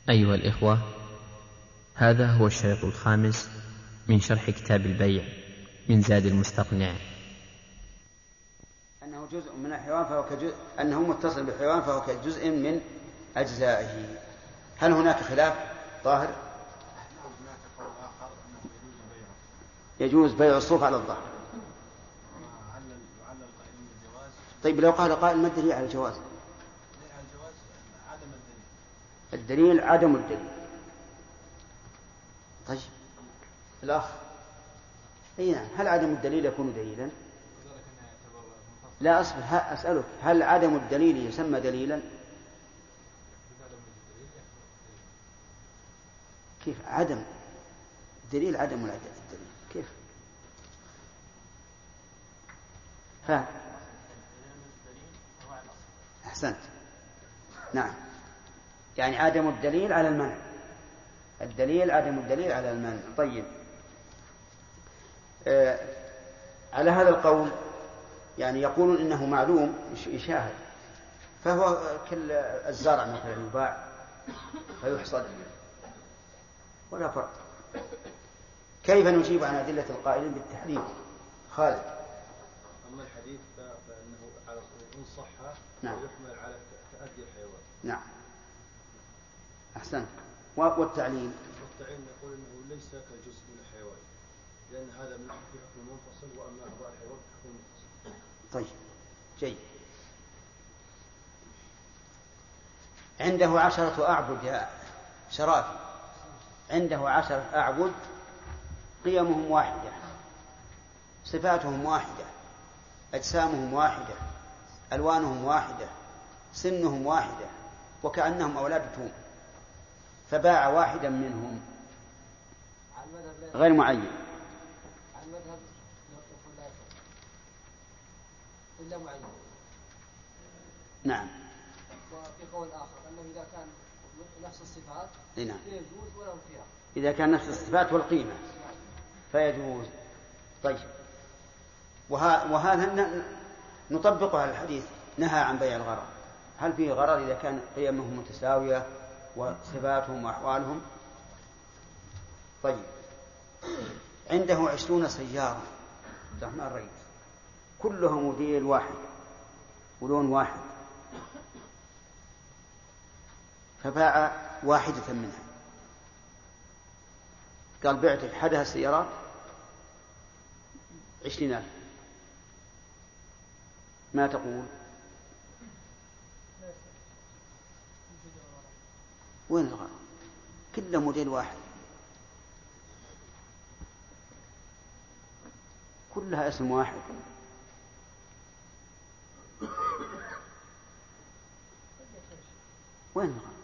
أيها الإخوة، هذا هو الشريط الخامس من شرح كتاب البيع من زاد المستقنع. أنه جزء من الحيوان فهو كجزء، أنه متصل بالحيوان فهو كجزء من أجزائه. هل هناك خلاف ظاهر؟ يجوز بيع الصوف على الظهر. طيب لو قال قائل ما الدليل على الجواز؟ الدليل عدم الدليل. طيب الأخ نعم، هل عدم الدليل يكون دليلا؟ لا أصبر، أسألك هل عدم الدليل يسمى دليلا؟ كيف عدم دليل؟ عدم الدليل كيف؟ فهم؟ أحسنت، نعم، يعني عدم الدليل على المنع، الدليل عدم الدليل على المنع. طيب على هذا القول يعني يقولون إنه معلوم يشاهد، فهو كل الزرع مثلا يباع فيحصد ولا فرق. كيف نجيب عن أدلة القائلين بالتحريم؟ خالد. أما الحديث فإنه على إن صح نعم يحمل على تأدي الحيوان. نعم أحسنت. والتعليل نقول إنه ليس كجزء من الحيوان، لأن هذا من حكم منفصل، وأما أعضاء الحيوان حكم منفصل. طيب جيد. عنده 10 أعبد يا شرافي، عنده 10 أعبد، قيمهم واحدة، صفاتهم واحدة، أجسامهم واحدة، ألوانهم واحدة، سنهم واحدة، وكأنهم أولاد توم، فباع واحدا منهم غير معين. على المذهب لا إلا معين. نعم. وفي قول آخر أنه إذا كان نفس الصفات نعم. فيجوز ولا خيار. إذا كان نفس الصفات والقيمة فيجوز. طيب وهذا نطبقه على الحديث نهى عن بيع الغرر. هل فيه غرر إذا كان قيمهم متساوية وصفاتهم وأحوالهم؟ طيب عنده 20 سيارة عبد الرحمن الرئيس، كلها موديل واحد ولون واحد، فباع واحدة منها، قال بعتك حدها السيارات 20,000، ما تقول؟ وين الغرض؟ كله موديل واحد، كلها اسم واحد، وين الغرض؟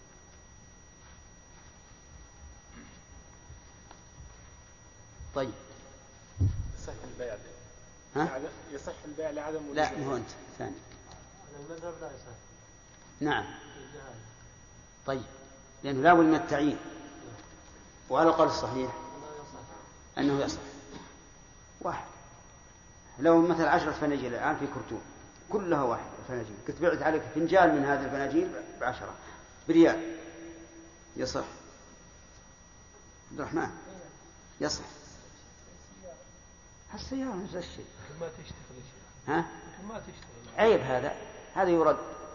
طيب يصح البيع. يصح البيع لعدم وجود. لا هو أنت ثاني. المذهب لا يصح. نعم. طيب لأنه لا بد من التعيين، وعلى القول الصحيح أنه يصح واحد. لو مثل 10 فناجيل الآن في كرتون كلها واحد فناجيل، كنت بعت عليك فنجان من هذه الفناجيل ب10 بريال، يصح عبد الرحمن؟ يصح. هالسيارة نفس الشيء ما تشتغل. ها؟ ما تشتغل. عيب هذا يرد.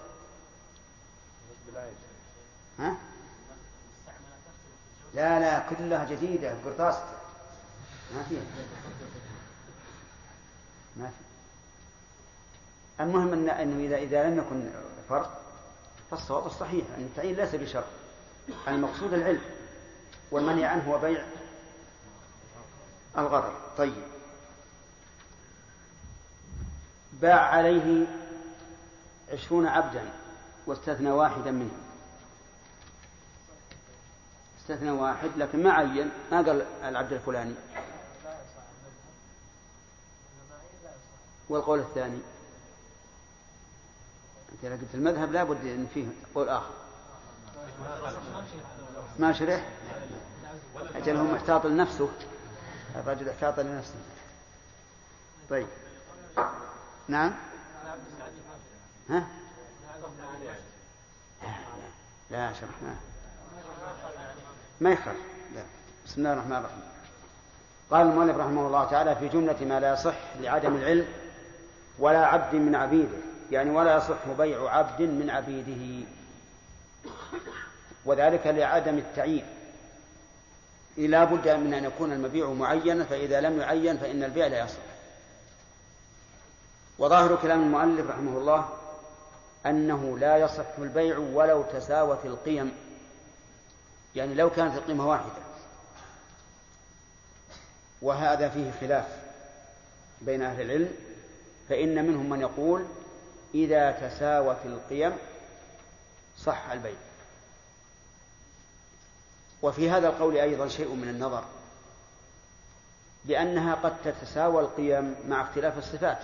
ها؟ لا كلها جديدة بقرطاسة، ما فيها. المهم أنه إذا لم يكن فرق فالصواب الصحيح أن التعيين ليس بشرط، المقصود العلم، والمنهي عنه هو بيع الغرر. طيب باع عليه 20 عبدا واستثنى واحدا منهم، استثنى واحد لكن ما عين، ما قال العبد الفلاني. والقول الثاني أنت إذا قلت المذهب لا بد أن فيه قول آخر. ما شرح أجل هو محتاط لنفسه، الرجل احتاط لنفسه. طيب نعم. ها؟ لا شرحناه. ما يخالف. لا. بسم الله الرحمن الرحيم. قال المؤلف رحمه الله تعالى في جملة ما لا يصح لعدم العلم ولا عبد من عبيده، يعني ولا يصح بيع عبد من عبيده، وذلك لعدم التعيين. لا بد من أن يكون المبيع معينا، فإذا لم يعين فإن البيع لا يصح. وظاهر كلام المؤلف رحمه الله أنه لا يصح البيع ولو تساوت القيم، يعني لو كانت القيمة واحدة، وهذا فيه خلاف بين أهل العلم، فإن منهم من يقول إذا تساوت القيم صح البيع. وفي هذا القول أيضا شيء من النظر، لأنها قد تتساوى القيم مع اختلاف الصفات.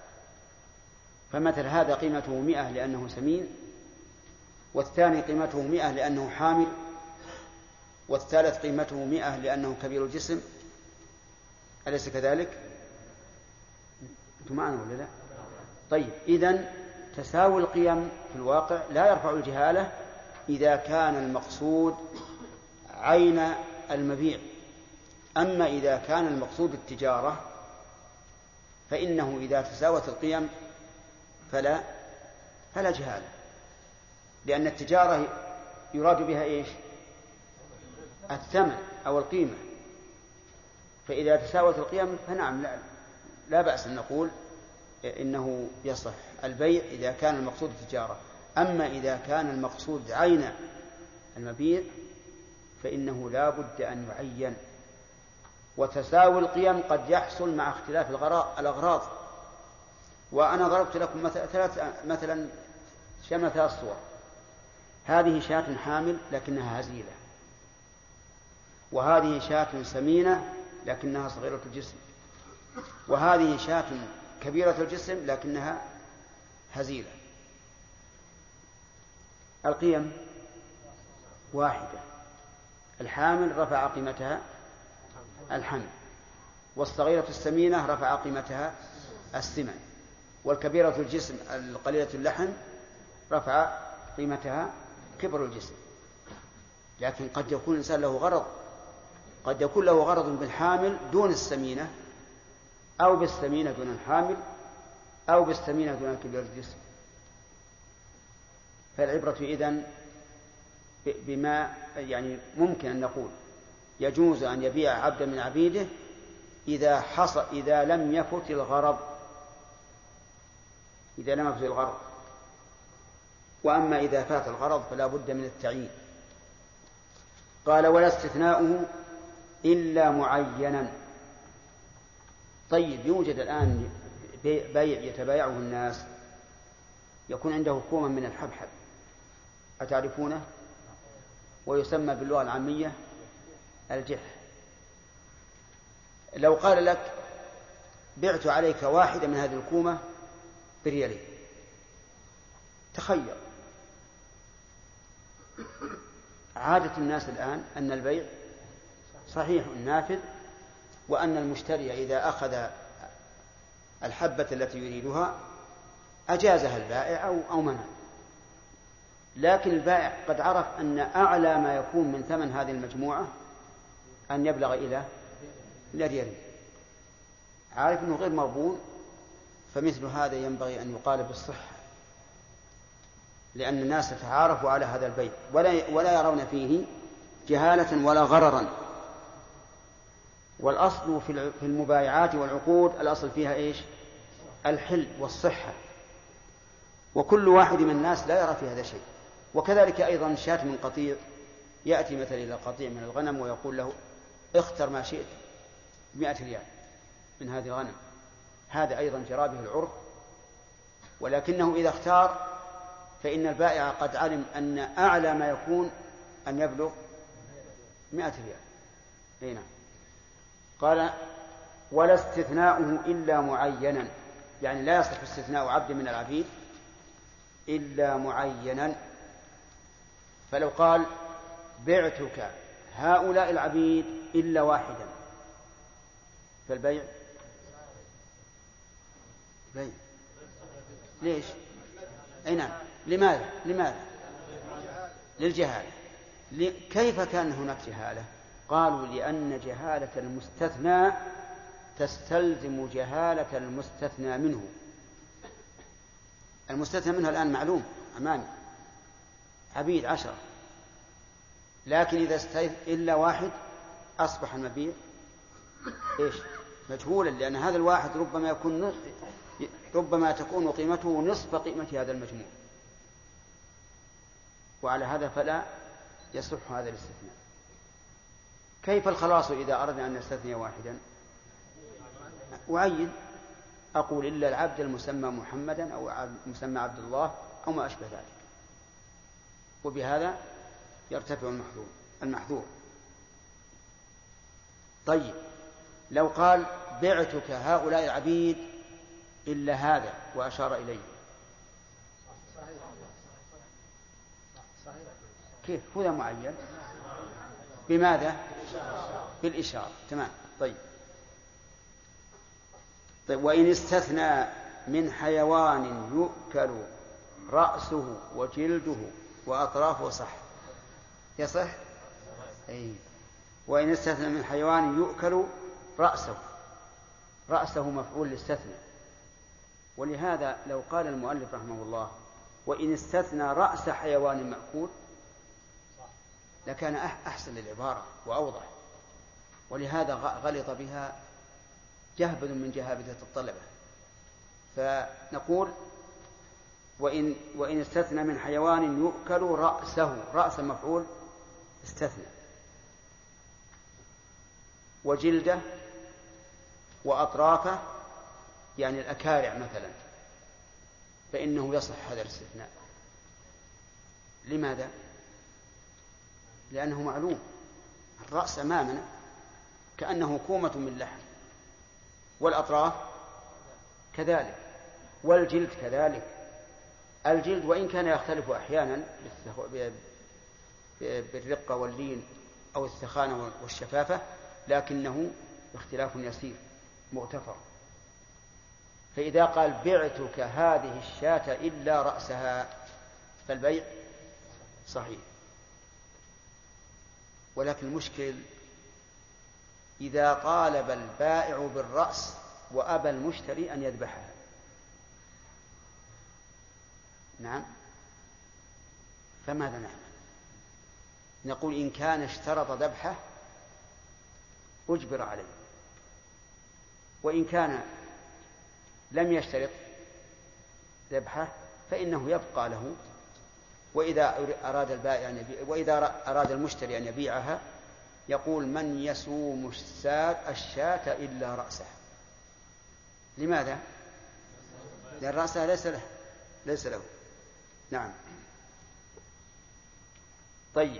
فمثل هذا قيمته 100 لأنه سمين، والثاني قيمته 100 لأنه حامل، والثالث قيمته 100 لأنه كبير الجسم. أليس كذلك؟ أنتم معنا ولا لا؟ طيب، إذن تساوي القيم في الواقع لا يرفع الجهالة إذا كان المقصود عين المبيع. أما إذا كان المقصود التجارة فإنه إذا تساوت القيم فلا جهالة، لأن التجارة يراد بها إيش؟ الثمن أو القيمة. فإذا تساوت القيم فنعم لا بأس أن نقول إنه يصح البيع إذا كان المقصود التجارة. أما إذا كان المقصود عين المبيع فإنه لا بد أن يعين. وتساوي القيم قد يحصل مع اختلاف الأغراض. وأنا ضربت لكم مثلا ثلاث صور. هذه شاة حامل لكنها هزيلة، وهذه شاة سمينة لكنها صغيرة الجسم، وهذه شاة كبيرة الجسم لكنها هزيلة. القيم واحدة، الحامل رفع قيمتها الحمل، والصغيرة السمينة رفع قيمتها السمن، والكبيرة الجسم القليلة اللحم رفع قيمتها كبر الجسم. لكن قد يكون الإنسان له غرض، قد يكون له غرض بالحامل دون السمينة، أو بالسمينة دون الحامل، أو بالسمينة دون كبير الجسم. فالعبرة إذن بما يعني ممكن أن نقول يجوز أن يبيع عبدا من عبيده إذا لم يفت الغرض، وأما إذا فات الغرض فلا بد من التعيين. قال ولا استثناؤه إلا معينا. طيب، يوجد الآن بيع يتبايعه الناس يكون عنده كوما من الحبحب، أتعرفونه؟ ويسمى باللغة العامية الجح. لو قال لك بعت عليك واحدة من هذه الكومة بريالين، تخير. عادة الناس الآن أن البيع صحيح نافذ، وأن المشتري إذا أخذ الحبة التي يريدها أجازها البائع أو منع. لكن البائع قد عرف أن أعلى ما يكون من ثمن هذه المجموعة أن يبلغ إلى ريالين، عارف أنه غير مربون. فمثل هذا ينبغي أن يقال بالصحة، لأن الناس تتعارفوا على هذا البيع ولا يرون فيه جهالة ولا غررا. والأصل في المبايعات والعقود الأصل فيها إيش؟ الحل والصحة، وكل واحد من الناس لا يرى في هذا شيء. وكذلك أيضا شاة من قطيع، يأتي مثلا إلى قطيع من الغنم ويقول له اختر ما شئت 100 ريال من هذه الغنم، هذا أيضا جرى به العرف. ولكنه إذا اختار فإن البائع قد علم أن أعلى ما يكون أن يبلغ 100 ريال. هنا قال ولا استثناؤه إلا معينا، يعني لا يصح استثناء عبد من العبيد إلا معينا. فلو قال بعتك هؤلاء العبيد إلا واحدا فالبيع بيع. ليش؟ أي نعم. لماذا؟ للجهالة. كيف كان هناك جهالة؟ قالوا لأن جهالة المستثنى تستلزم جهالة المستثنى منه. المستثنى منه الآن معلوم أمامي، عبيد 10، لكن إذا إلا واحد أصبح المبيع إيش؟ مجهولا، لأن هذا الواحد ربما تكون قيمته نصف قيمة هذا المجموع، وعلى هذا فلا يصح هذا الاستثناء. كيف الخلاص إذا أردنا أن نستثني واحدا؟ أعين، أقول إلا العبد المسمى محمدا أو مسمى عبد الله أو ما أشبه ذلك، وبهذا يرتفع المحذور. طيب لو قال بعتك هؤلاء العبيد إلا هذا وأشار إليه، كيف هذا معين؟ بماذا؟ بالإشارة. تمام. طيب وإن استثنى من حيوان يؤكل رأسه وجلده وأطرافه صح، يصح؟ أي. وإن استثنى من حيوان يؤكل رأسه مفعول لاستثنى، ولهذا لو قال المؤلف رحمه الله وإن استثنى رأس حيوان مأكول لكان أحسن للعبارة وأوضح، ولهذا غلط بها جهبذ من جهابذة الطلبة. فنقول وإن استثنى من حيوان يؤكل رأس مفعول استثنى، وجلده وأطرافه يعني الأكارع مثلا، فإنه يصح هذا الاستثناء. لماذا؟ لأنه معلوم، الرأس أمامنا كأنه كومة من لحم، والأطراف كذلك، والجلد كذلك. الجلد وإن كان يختلف أحيانا بالرقة واللين أو الثخانة والشفافة، لكنه اختلاف يسير مغتفر. فإذا قال بعتك هذه الشاة إلا رأسها فالبيع صحيح. ولكن المشكل إذا طالب البائع بالرأس وأبى المشتري أن يذبحها. نعم، فماذا نعمل؟ نقول إن كان اشترط ذبحه أجبر عليه، وإن كان لم يشترط ذبحه فإنه يبقى له، وإذا أراد المشتري أن يبيعها يقول من يسوم الشاة إلا رأسها. لماذا؟ لأن رأسها ليس له. نعم. طيب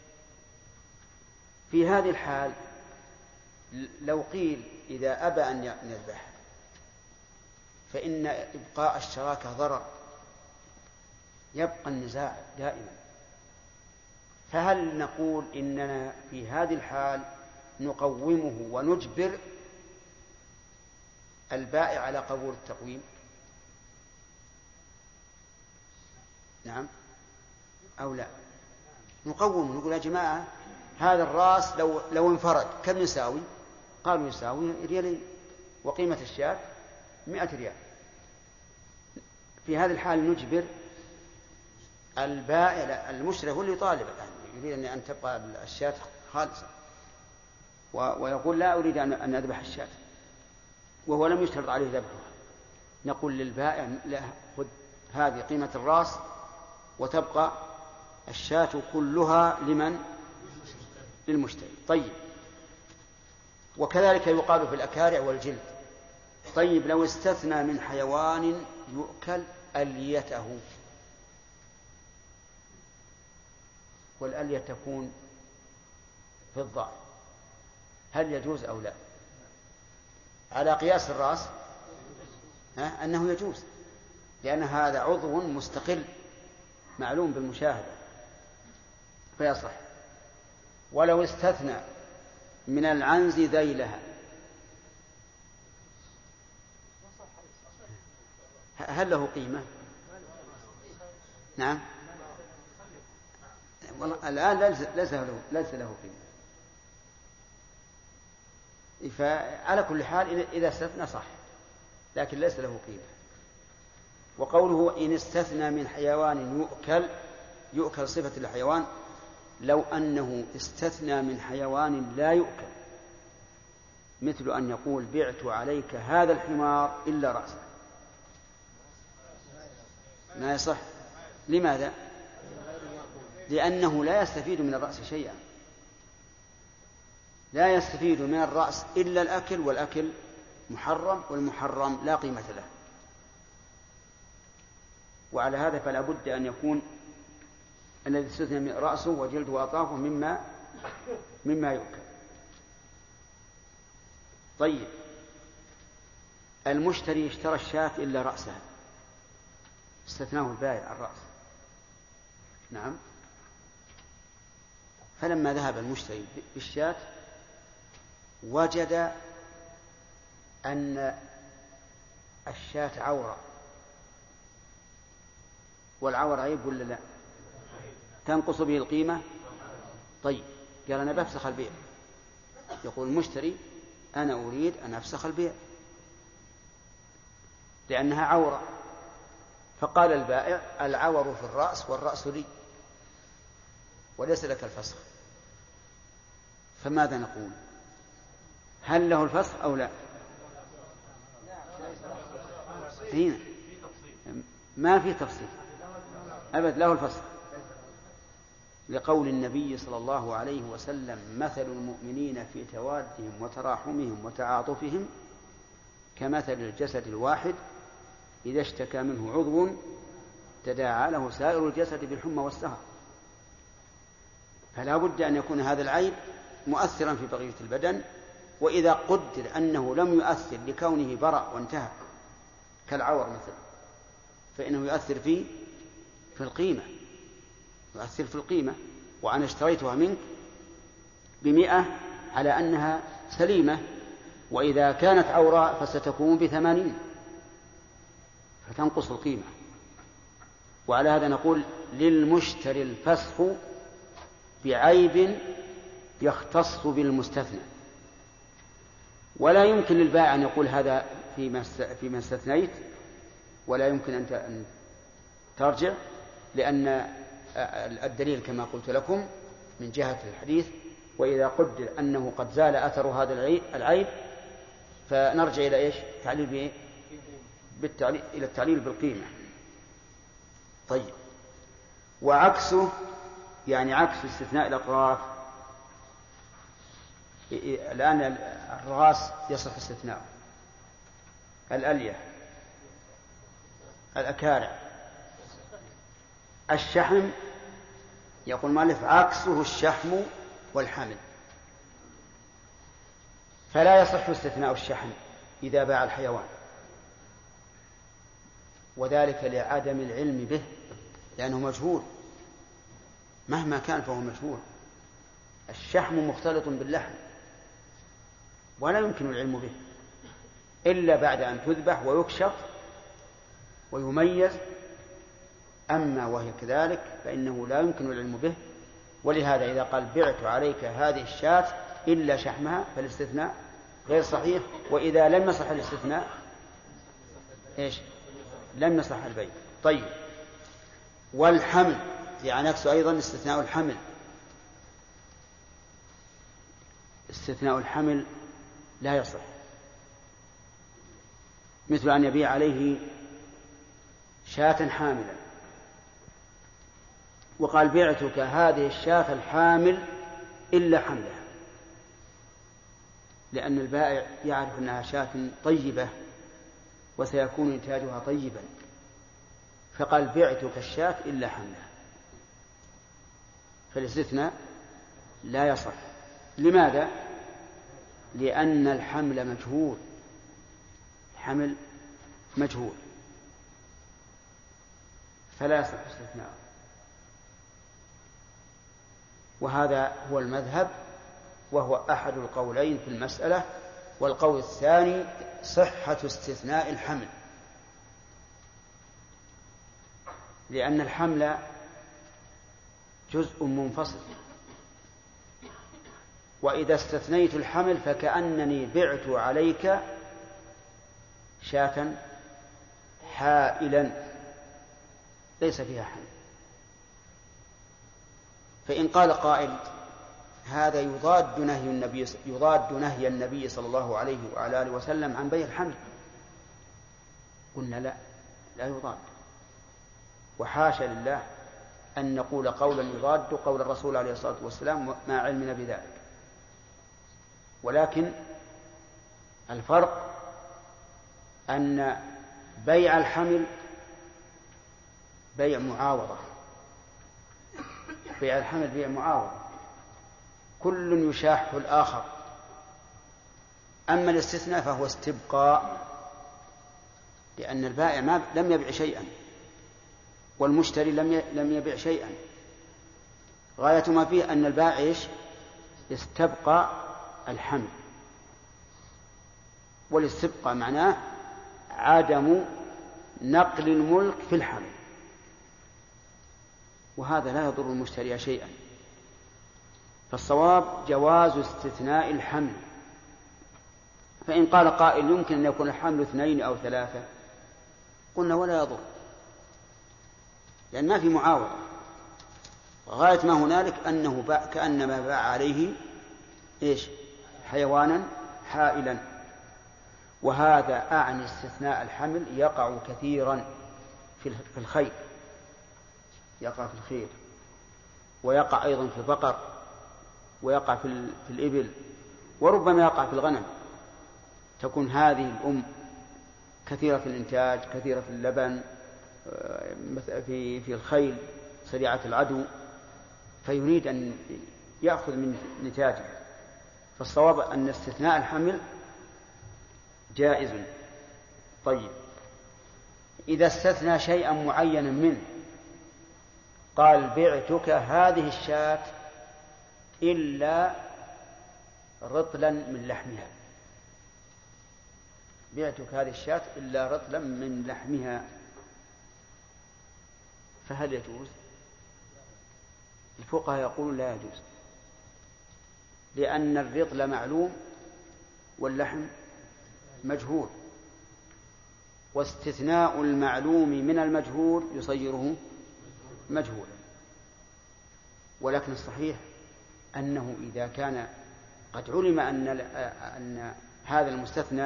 في هذه الحال لو قيل إذا أبى أن يذبح فإن إبقاء الشراكة ضرر، يبقى النزاع دائما. فهل نقول إننا في هذه الحال نقومه ونجبر البائع على قبول التقويم؟ نعم أو لا؟ نقوم، نقول يا جماعة هذا الرأس لو انفرد كم يساوي؟ قالوا يساوي ريالين، وقيمة الشاة 100 ريال. في هذه الحال نجبر البائع، المشتري هو اللي يطالب الآن، يريد أن تبقى الشاة خالصة، ويقول لا أريد أن أذبح الشاة وهو لم يشترط عليه ذبحها. نقول للبائع لا، خذ هذه قيمة الرأس وتبقى الشاة كلها لمن؟ للمشتري. طيب وكذلك يقال في الأكارع والجلد. طيب لو استثنى من حيوان يؤكل أليته، والألية تكون في الضأن، هل يجوز أو لا؟ على قياس الرأس أنه يجوز، لأن هذا عضو مستقل معلوم بالمشاهدة فيصح. ولو استثنى من العنز ذيلها هل له قيمة؟ نعم، والله الآن ليس له قيمة. فعلى كل حال إذا استثنى صح، لكن ليس له قيمة. وقوله إن استثنى من حيوان يؤكل صفة الحيوان، لو أنه استثنى من حيوان لا يؤكل، مثل أن يقول بعت عليك هذا الحمار إلا رأسه، ما يصح. لماذا؟ لأنه لا يستفيد من الرأس شيئا، لا يستفيد من الرأس إلا الأكل، والأكل محرم، والمحرم لا قيمة له. وعلى هذا فلا بد أن يكون الذي استثنى من رأسه وجلده وأطرافه مما يؤكل. طيب، المشتري اشترى الشاة إلا رأسها، استثناه البائع الرأس. نعم. فلما ذهب المشتري بالشاة وجد أن الشاة عورة، والعور عيب ولا لا؟ تنقص به القيمة. طيب، قال أنا بفسخ البيع. يقول المشتري أنا أريد أن أفسخ البيع لأنها عورة. فقال البائع العور في الرأس والرأس لي وليس لك الفسخ. فماذا نقول؟ هل له الفسخ أو لا؟ هنا ما في تفصيل أبد، له الفسخ، لقول النبي صلى الله عليه وسلم مثل المؤمنين في توادهم وتراحمهم وتعاطفهم كمثل الجسد الواحد إذا اشتكى منه عضو تداعى له سائر الجسد بالحمى والسهر. فلا بد أن يكون هذا العيب مؤثرا في بقية البدن، وإذا قدر أنه لم يؤثر لكونه برأ وانتهى كالعور مثلا، فإنه يؤثر في القيمة، يؤثر في القيمة. وأنا اشتريتها منك ب100 على أنها سليمة، وإذا كانت عوراء فستكون ب80، فتنقص القيمة. وعلى هذا نقول للمشتري الفسخ بعيب يختص بالمستثنى، ولا يمكن للبائع أن يقول هذا فيما استثنيت، ولا يمكن أن ترجع، لأن الدليل كما قلت لكم من جهة الحديث وإذا قدر أنه قد زال أثر هذا العيب فنرجع إلى إيش؟ تعليل إلى التعليل بالقيمة. طيب، وعكسه يعني عكس استثناء الأطراف. الآن الرأس يصح استثناء، الألية، الأكارع، الشحم يقول مالف عكسه الشحم والحمل، فلا يصح استثناء الشحم إذا باع الحيوان، وذلك لعدم العلم به، لأنه مجهول، مهما كان فهو مجهول. الشحم مختلط باللحم ولا يمكن العلم به إلا بعد أن تذبح ويكشف ويميز. أما وهي كذلك فإنه لا يمكن العلم به. ولهذا إذا قال بعت عليك هذه الشاة إلا شحمها فالاستثناء غير صحيح. وإذا لم يصح الاستثناء إيش؟ لم يصح البيع. طيب، والحمل يعني نفسه أيضا استثناء الحمل. استثناء الحمل لا يصح، مثل أن يبيع عليه شاة حاملا وقال بعتك هذه الشاة الحامل إلا حملها، لأن البائع يعرف أنها شاة طيبة وسيكون إنتاجها طيبا، فقال بعتك الشاة إلا حملها، فالاستثناء لا يصح. لماذا؟ لأن الحمل مجهول، الحمل مجهول فلا يصح استثناء. وهذا هو المذهب، وهو أحد القولين في المسألة. والقول الثاني صحة استثناء الحمل، لأن الحمل جزء منفصل. وإذا استثنيت الحمل فكأنني بعت عليك شاة حائلا ليس فيها حمل. فإن قال قائل هذا يضاد نهي النبي صلى الله عليه وعلى آله وسلم عن بيع الحمل، قلنا لا يضاد، وحاشا لله أن نقول قولا يضاد قول الرسول عليه الصلاة والسلام مع علمنا بذلك. ولكن الفرق أن بيع الحمل بيع معاوضة، بيع الحمل بيع معاوضة، كل يشاح الآخر. أما الاستثناء فهو استبقاء، لأن البائع لم يبيع شيئا والمشتري لم يبيع شيئا، غاية ما فيه أن البائع استبقى الحمل، والاستبقاء معناه عدم نقل الملك في الحمل، وهذا لا يضر المشتري شيئا. فالصواب جواز استثناء الحمل. فإن قال قائل يمكن أن يكون الحمل 2 أو 3، قلنا ولا يضر، لأن ما في معاوضة، غاية ما هنالك أنه كأنما باع عليه حيوانا حائلا. وهذا أعني استثناء الحمل يقع كثيرا في الخيل، يقع في الخيل، ويقع أيضا في البقر، ويقع في الإبل، وربما يقع في الغنم. تكون هذه الأم كثيرة في الإنتاج، كثيرة في اللبن، في الخيل سريعة العدو، فيريد أن يأخذ من نتاجه. فالصواب أن استثناء الحمل جائز. طيب، إذا استثنى شيئا معينا منه، قال بعتك هذه الشاة إلا رطلا من لحمها، بعتك هذه الشاة إلا رطلا من لحمها، فهل يجوز؟ الفقهاء يقولون لا يجوز، لأن الرطل معلوم واللحم مجهول، واستثناء المعلوم من المجهول يصيره مجهولا. ولكن الصحيح أنه إذا كان قد علم أن هذا المستثنى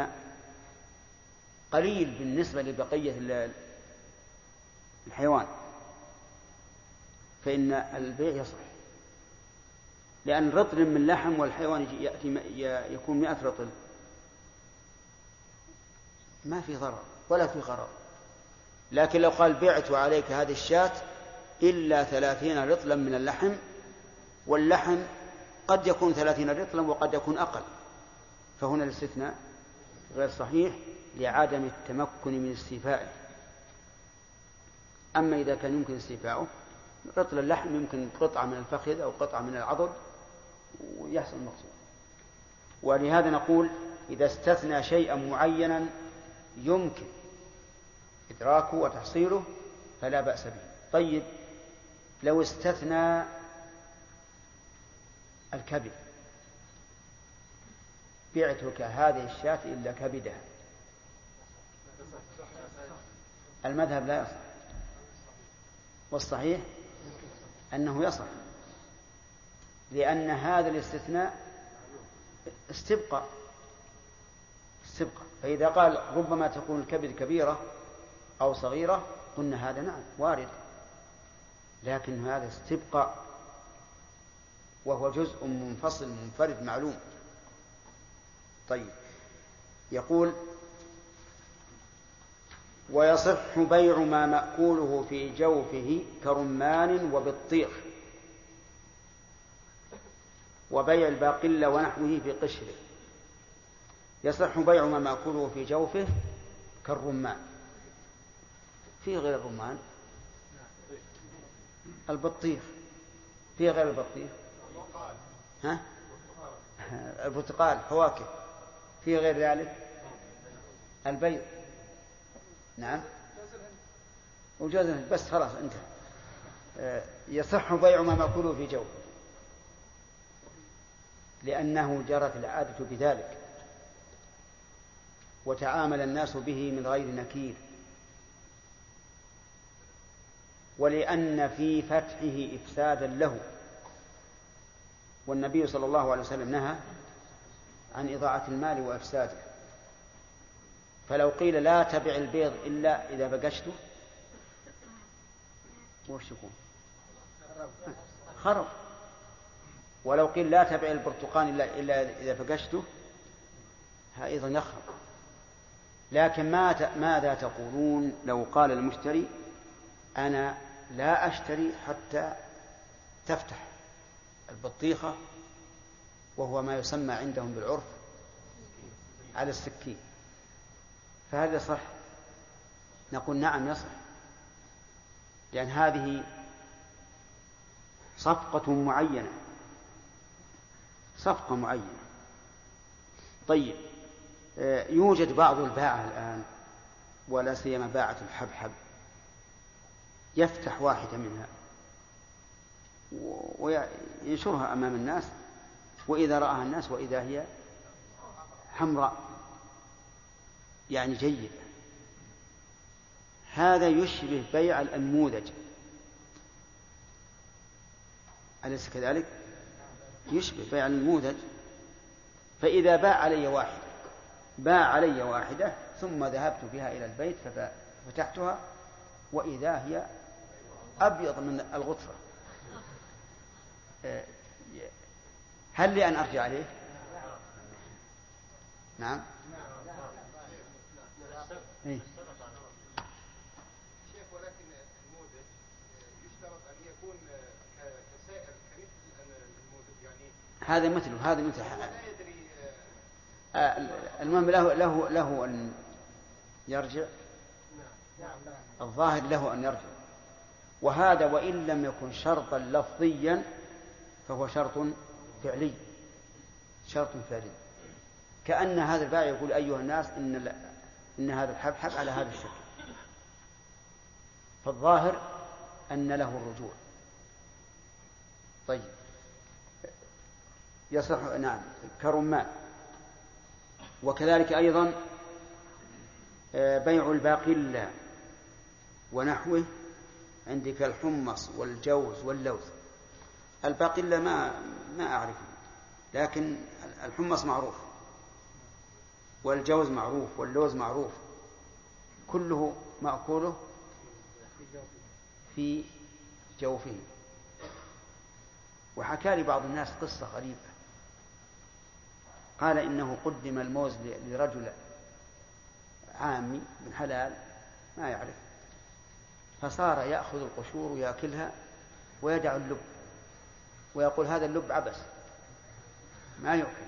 قليل بالنسبة لبقية الحيوان، فإن البيع يصح، لأن رطل من لحم والحيوان يكون 100 رطل، ما في ضرر ولا في غرر. لكن لو قال بعت عليك هذه الشاة إلا 30 رطلا من اللحم، واللحم قد يكون 30 رطلا وقد يكون أقل، فهنا الاستثناء غير صحيح لعدم التمكن من استيفائه. أما إذا كان يمكن استيفاؤه، رطل اللحم يمكن قطعة من الفخذ أو قطعة من العضد ويحصل المقصود. ولهذا نقول إذا استثنى شيئا معينا يمكن إدراكه وتحصيله فلا بأس به. طيب، لو استثنى الكبد، بعتك هذه الشاة إلا كبدها، المذهب لا يصح، والصحيح أنه يصح، لأن هذا الاستثناء استبقاء. فإذا قال ربما تكون الكبد كبيرة أو صغيرة، قلنا هذا نعم وارد، لكن هذا استبقاء وهو جزء منفصل منفرد معلوم. طيب، يقول ويصح بيع ما مأكوله في جوفه كرمان وبطيخ، وبيع الباقلة ونحوه في قشره. يصح بيع ما مأكوله في جوفه كالرمان، في غير الرمان البطيخ، في غير البطيخ البرتقال، فواكه، في غير ذلك البيض، نعم، وجوز، بس خلاص انتهى. يصح بيع ما مأكوله في جوف لأنه جرت العادة بذلك وتعامل الناس به من غير نكير، ولأن في فتحه إفسادا له، والنبي صلى الله عليه وسلم نهى عن إضاعة المال وإفساده. فلو قيل لا تبع البيض إلا إذا بقشته وش يكون؟ خرب. ولو قيل لا تبع البرتقال إلا إذا بقشته أيضا يخرب. لكن ماذا تقولون لو قال المشتري أنا لا أشتري حتى تفتح البطيخة، وهو ما يسمى عندهم بالعرف على السكين، فهل يصح؟ نقول نعم يصح، لأن هذه صفقة معينة، صفقة معينة. طيب، يوجد بعض الباعة الآن ولا سيما باعة الحبحب يفتح واحدة منها وينشرها أمام الناس، وإذا رآها الناس وإذا هي حمراء يعني جيدة. هذا يشبه بيع الأنموذج، أليس كذلك؟ يشبه بيع الأنموذج. فإذا باع علي واحدة ثم ذهبت بها إلى البيت ففتحتها وإذا هي أبيض من الغطفة، هل لي أن أرجع عليه؟ نعم. إيه؟ شيخ، ولكن النموذج يشترط أن يكون كسائر كمثل النموذج، يعني هذا مثل لا يدري. المهم له أن يرجع. الظاهر له أن يرجع، وهذا وإن لم يكن شرطا لفظيا فهو شرط فعلي، كأن هذا البائع يقول أيها الناس إن هذا الحبحب على هذا الشكل، فالظاهر أن له الرجوع. طيب، يصح نعم كرمان. وكذلك أيضا بيع الباقلة ونحوه عندك الحمص والجوز واللوز. الباقلة ما أعرفه، لكن الحمص معروف والجوز معروف واللوز معروف، كله مأكوله في جوفه. وحكى لي بعض الناس قصة غريبة، قال إنه قدم الموز لرجل عامي من حلال ما يعرف، فصار يأخذ القشور ويأكلها ويدع اللب ويقول هذا اللب عبس ما يؤكل.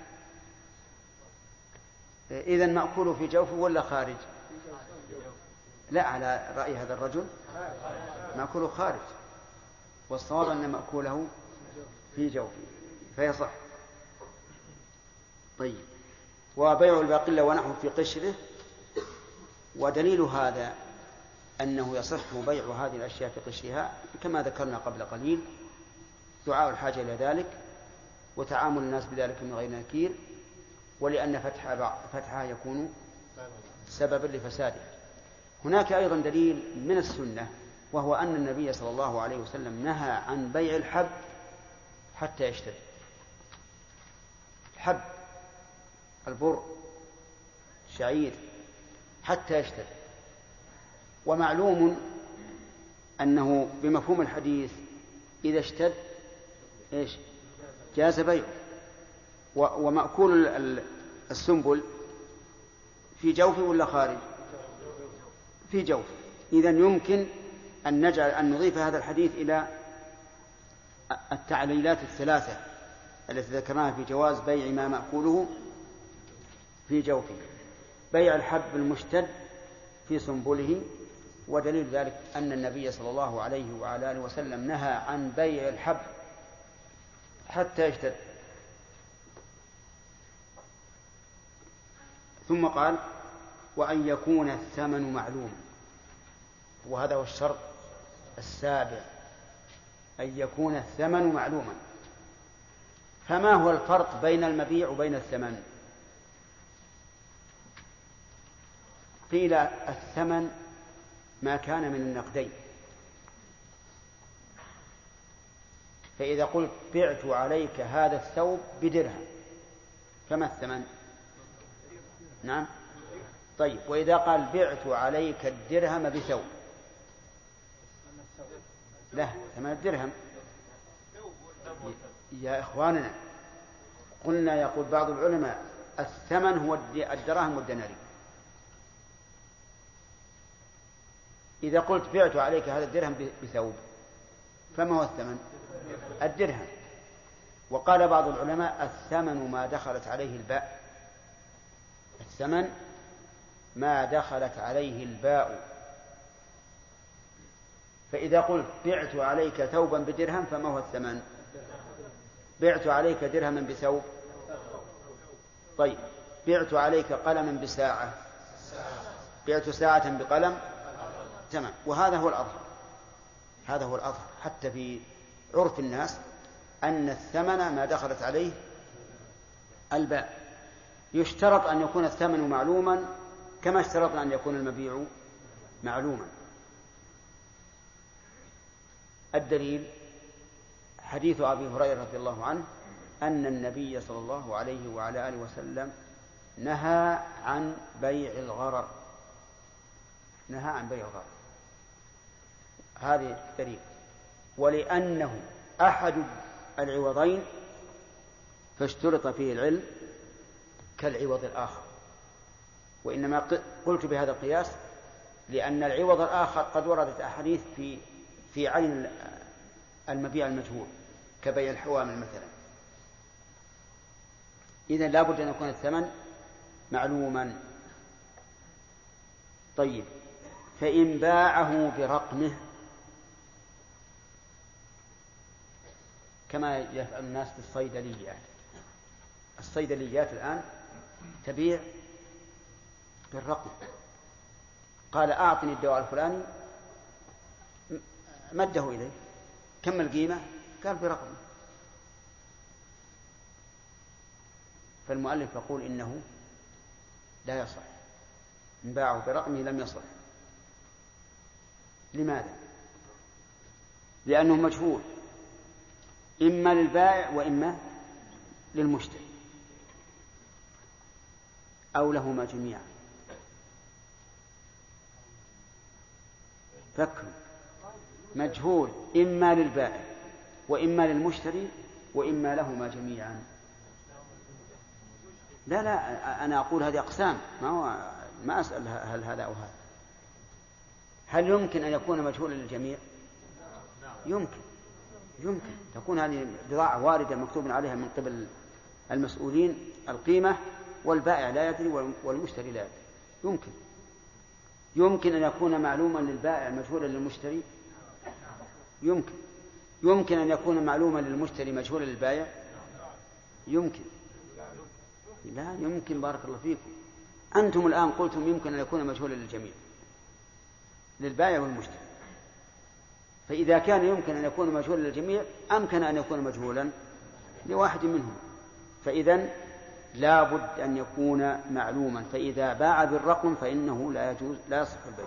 إذن مأكوله في جوفه ولا خارج؟ لا، على رأي هذا الرجل مأكوله خارج، والصواب أن مأكوله في جوفه فيصح. طيب، وبيع الباقلة ونحو في قشره. ودليل هذا أنه يصح بيع هذه الأشياء في قشرها كما ذكرنا قبل قليل، دعاء الحاجة إلى ذلك وتعامل الناس بذلك من غير نكير، ولأن فتحها يكون سببا لفساده. هناك أيضا دليل من السنة، وهو أن النبي صلى الله عليه وسلم نهى عن بيع الحب حتى يشتد. الحب البر شعير حتى يشتد، ومعلوم أنه بمفهوم الحديث إذا اشتد إيش جاز بيعه. ومأكول السنبل في جوفه ولا خارج؟ في جوف. إذن يمكن أن نضيف هذا الحديث إلى التعليلات الثلاثة التي ذكرناها في جواز بيع ما مأكوله في جوفه. بيع الحب المشتد في سنبله، ودليل ذلك أن النبي صلى الله عليه وعلى آله وسلم نهى عن بيع الحب حتى يشتد. ثم قال وأن يكون الثمن معلوم، وهذا هو الشرط السابع أن يكون الثمن معلوما. فما هو الفرق بين المبيع وبين الثمن؟ قيل الثمن ما كان من النقدين، فإذا قلت بعت عليك هذا الثوب بدرهم فما الثمن؟ نعم. طيب، وإذا قال بعت عليك الدرهم بثوب؟ لا، ثمن الدرهم. يا إخواننا، قلنا يقول بعض العلماء الثمن هو الدراهم والدنانير. إذا قلت بعت عليك هذا الدرهم بثوب فما هو الثمن؟ الدرهم. وقال بعض العلماء الثمن ما دخلت عليه الباء، الثمن ما دخلت عليه الباء. فإذا قلت بعت عليك ثوبا بدرهم فما هو الثمن؟ بعت عليك درهما بثوب. طيب، بعت عليك قلما بساعة، بعت ساعة بقلم، تمام. وهذا هو الأظهر، هذا هو الأظهر حتى في عرف الناس أن الثمن ما دخلت عليه الباء. يشترط أن يكون الثمن معلوما كما اشترطنا أن يكون المبيع معلوما. الدليل حديث أبي هريرة رضي الله عنه أن النبي صلى الله عليه وعلى آله وسلم نهى عن بيع الغرر، نهى عن بيع الغرر. هذه الدليل. ولأنه أحد العوضين فاشترط فيه العلم كالعوض الآخر. وإنما قلت بهذا القياس لأن العوض الآخر قد وردت أحاديث في عين المبيع المجهول كبيع الحوامل مثلا. إذن لا بد أن يكون الثمن معلوما. طيب، فإن باعه برقمه كما يفعل الناس في الصيدليات. الصيدليات الآن تبيع بالرقم. قال أعطني الدواء الفلاني، مده إليه، كم القيمة؟ قال برقم. فالمؤلف يقول إنه لا يصح، إن باعه برقمه لم يصح. لماذا؟ لأنه مجهول، إما للبائع وإما للمشتري أو لهما جميعا. فكروا، مجهول إما للبائع وإما للمشتري وإما لهما جميعا. لا أنا أقول هذه أقسام، ما أسأل هل هذا أو هذا. هل يمكن أن يكون مجهولا للجميع؟ يمكن تكون هذه بضاعة واردة مكتوب عليها من قبل المسؤولين القيمة والبائع لا يدري والمشتري لا يدري. يمكن أن يكون معلوما للبائع مجهولا للمشتري. يمكن أن يكون معلوما للمشتري مجهولا للبائع. لا يمكن. بارك الله فيكم. أنتم الآن قلتم يمكن أن يكون مجهولا للجميع، للبائع والمشتري. فإذا كان يمكن أن يكون مجهولا للجميع أمكن أن يكون مجهولا لواحد منهم. فإذن لا بد أن يكون معلوما. فإذا باع بالرقم فإنه لا يجوز، لا يصح البيع.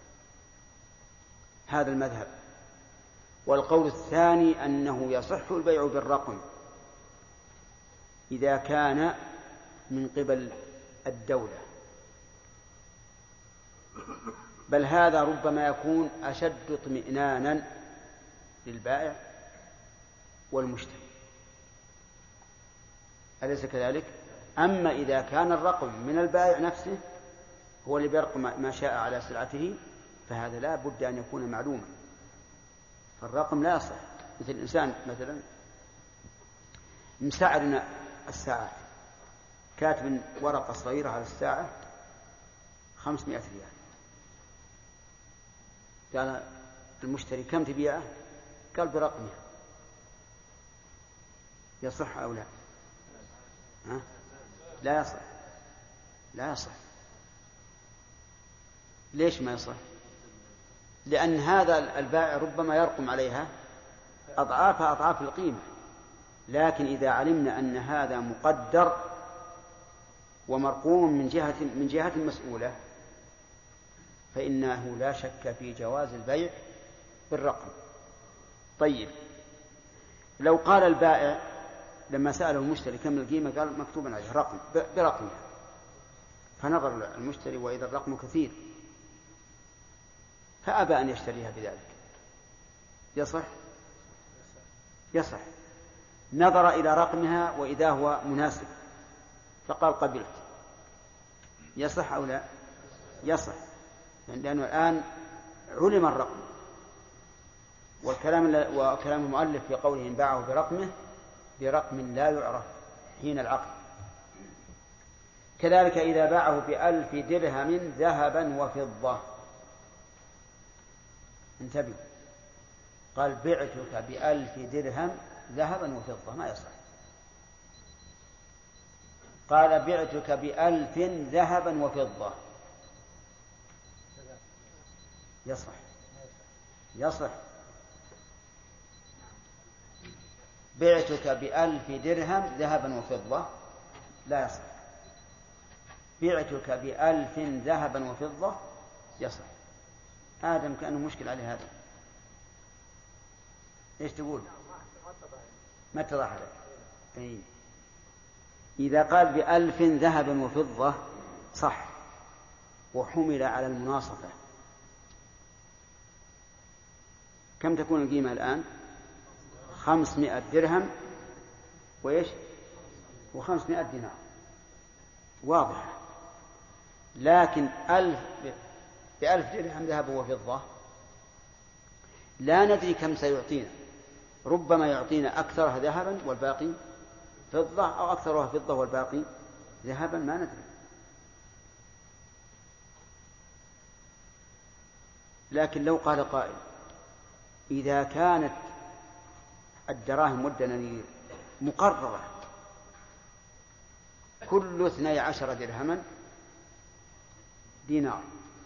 هذا المذهب. والقول الثاني أنه يصح البيع بالرقم إذا كان من قبل الدولة، بل هذا ربما يكون أشد اطمئنانا للبائع والمشتري، أليس كذلك؟ أما إذا كان الرقم من البائع نفسه هو اللي بيرقم ما شاء على سلعته فهذا لا بد أن يكون معلوما. فالرقم لا يصح. مثل الإنسان مثلا مسعرنا الساعات، كاتب ورقة صغيرة على الساعة 500 ريال، قال المشتري كم تبيعه؟ قال برقمه. يصح أو لا؟ لا يصح. ليش ما يصح؟ لأن هذا البائع ربما يرقم عليها أضعاف القيمة، لكن إذا علمنا أن هذا مقدر ومرقوم من جهة مسؤولة فإنه لا شك في جواز البيع بالرقم. طيب، لو قال البائع لما سأله المشتري كم القيمة قال مكتوبا عليه رقم برقمها، فنظر المشتري وإذا الرقم كثير فأبى أن يشتريها بذلك، يصح. نظر إلى رقمها وإذا هو مناسب فقال قبلت، يصح أو لا؟ يصح، لأنه الآن علم الرقم. وكلام المؤلف في قوله إن باعه برقم لا يعرف حين العقد. كذلك إذا باعه ب1000 درهم ذهبا وفضة، انتبه، قال بعتك ب1000 درهم ذهبا وفضة، ما يصح. قال بعتك ب1000 ذهبا وفضة، يصح. بعتك ب1000 درهم ذهبا وفضة لا يصح. بعتك ب1000 ذهبا وفضة يصح. آدم كأنه مشكل عليه هذا، إيش تقول؟ ما اتضح لك. إذا قال ب1000 ذهبا وفضة صح، وحمل على المناصفة. كم تكون القيمة الآن؟ 500 درهم وإيش؟ و500 دينار، واضحة. لكن ب1000 درهم ذهب وفضة لا ندري كم سيعطينا، ربما يعطينا أكثرها ذهبا والباقي فضة، أو أكثرها فضة والباقي ذهبا، ما ندري. لكن لو قال قائل إذا كانت الدراهم والدنانير مقررة كل 12 درهما دينار،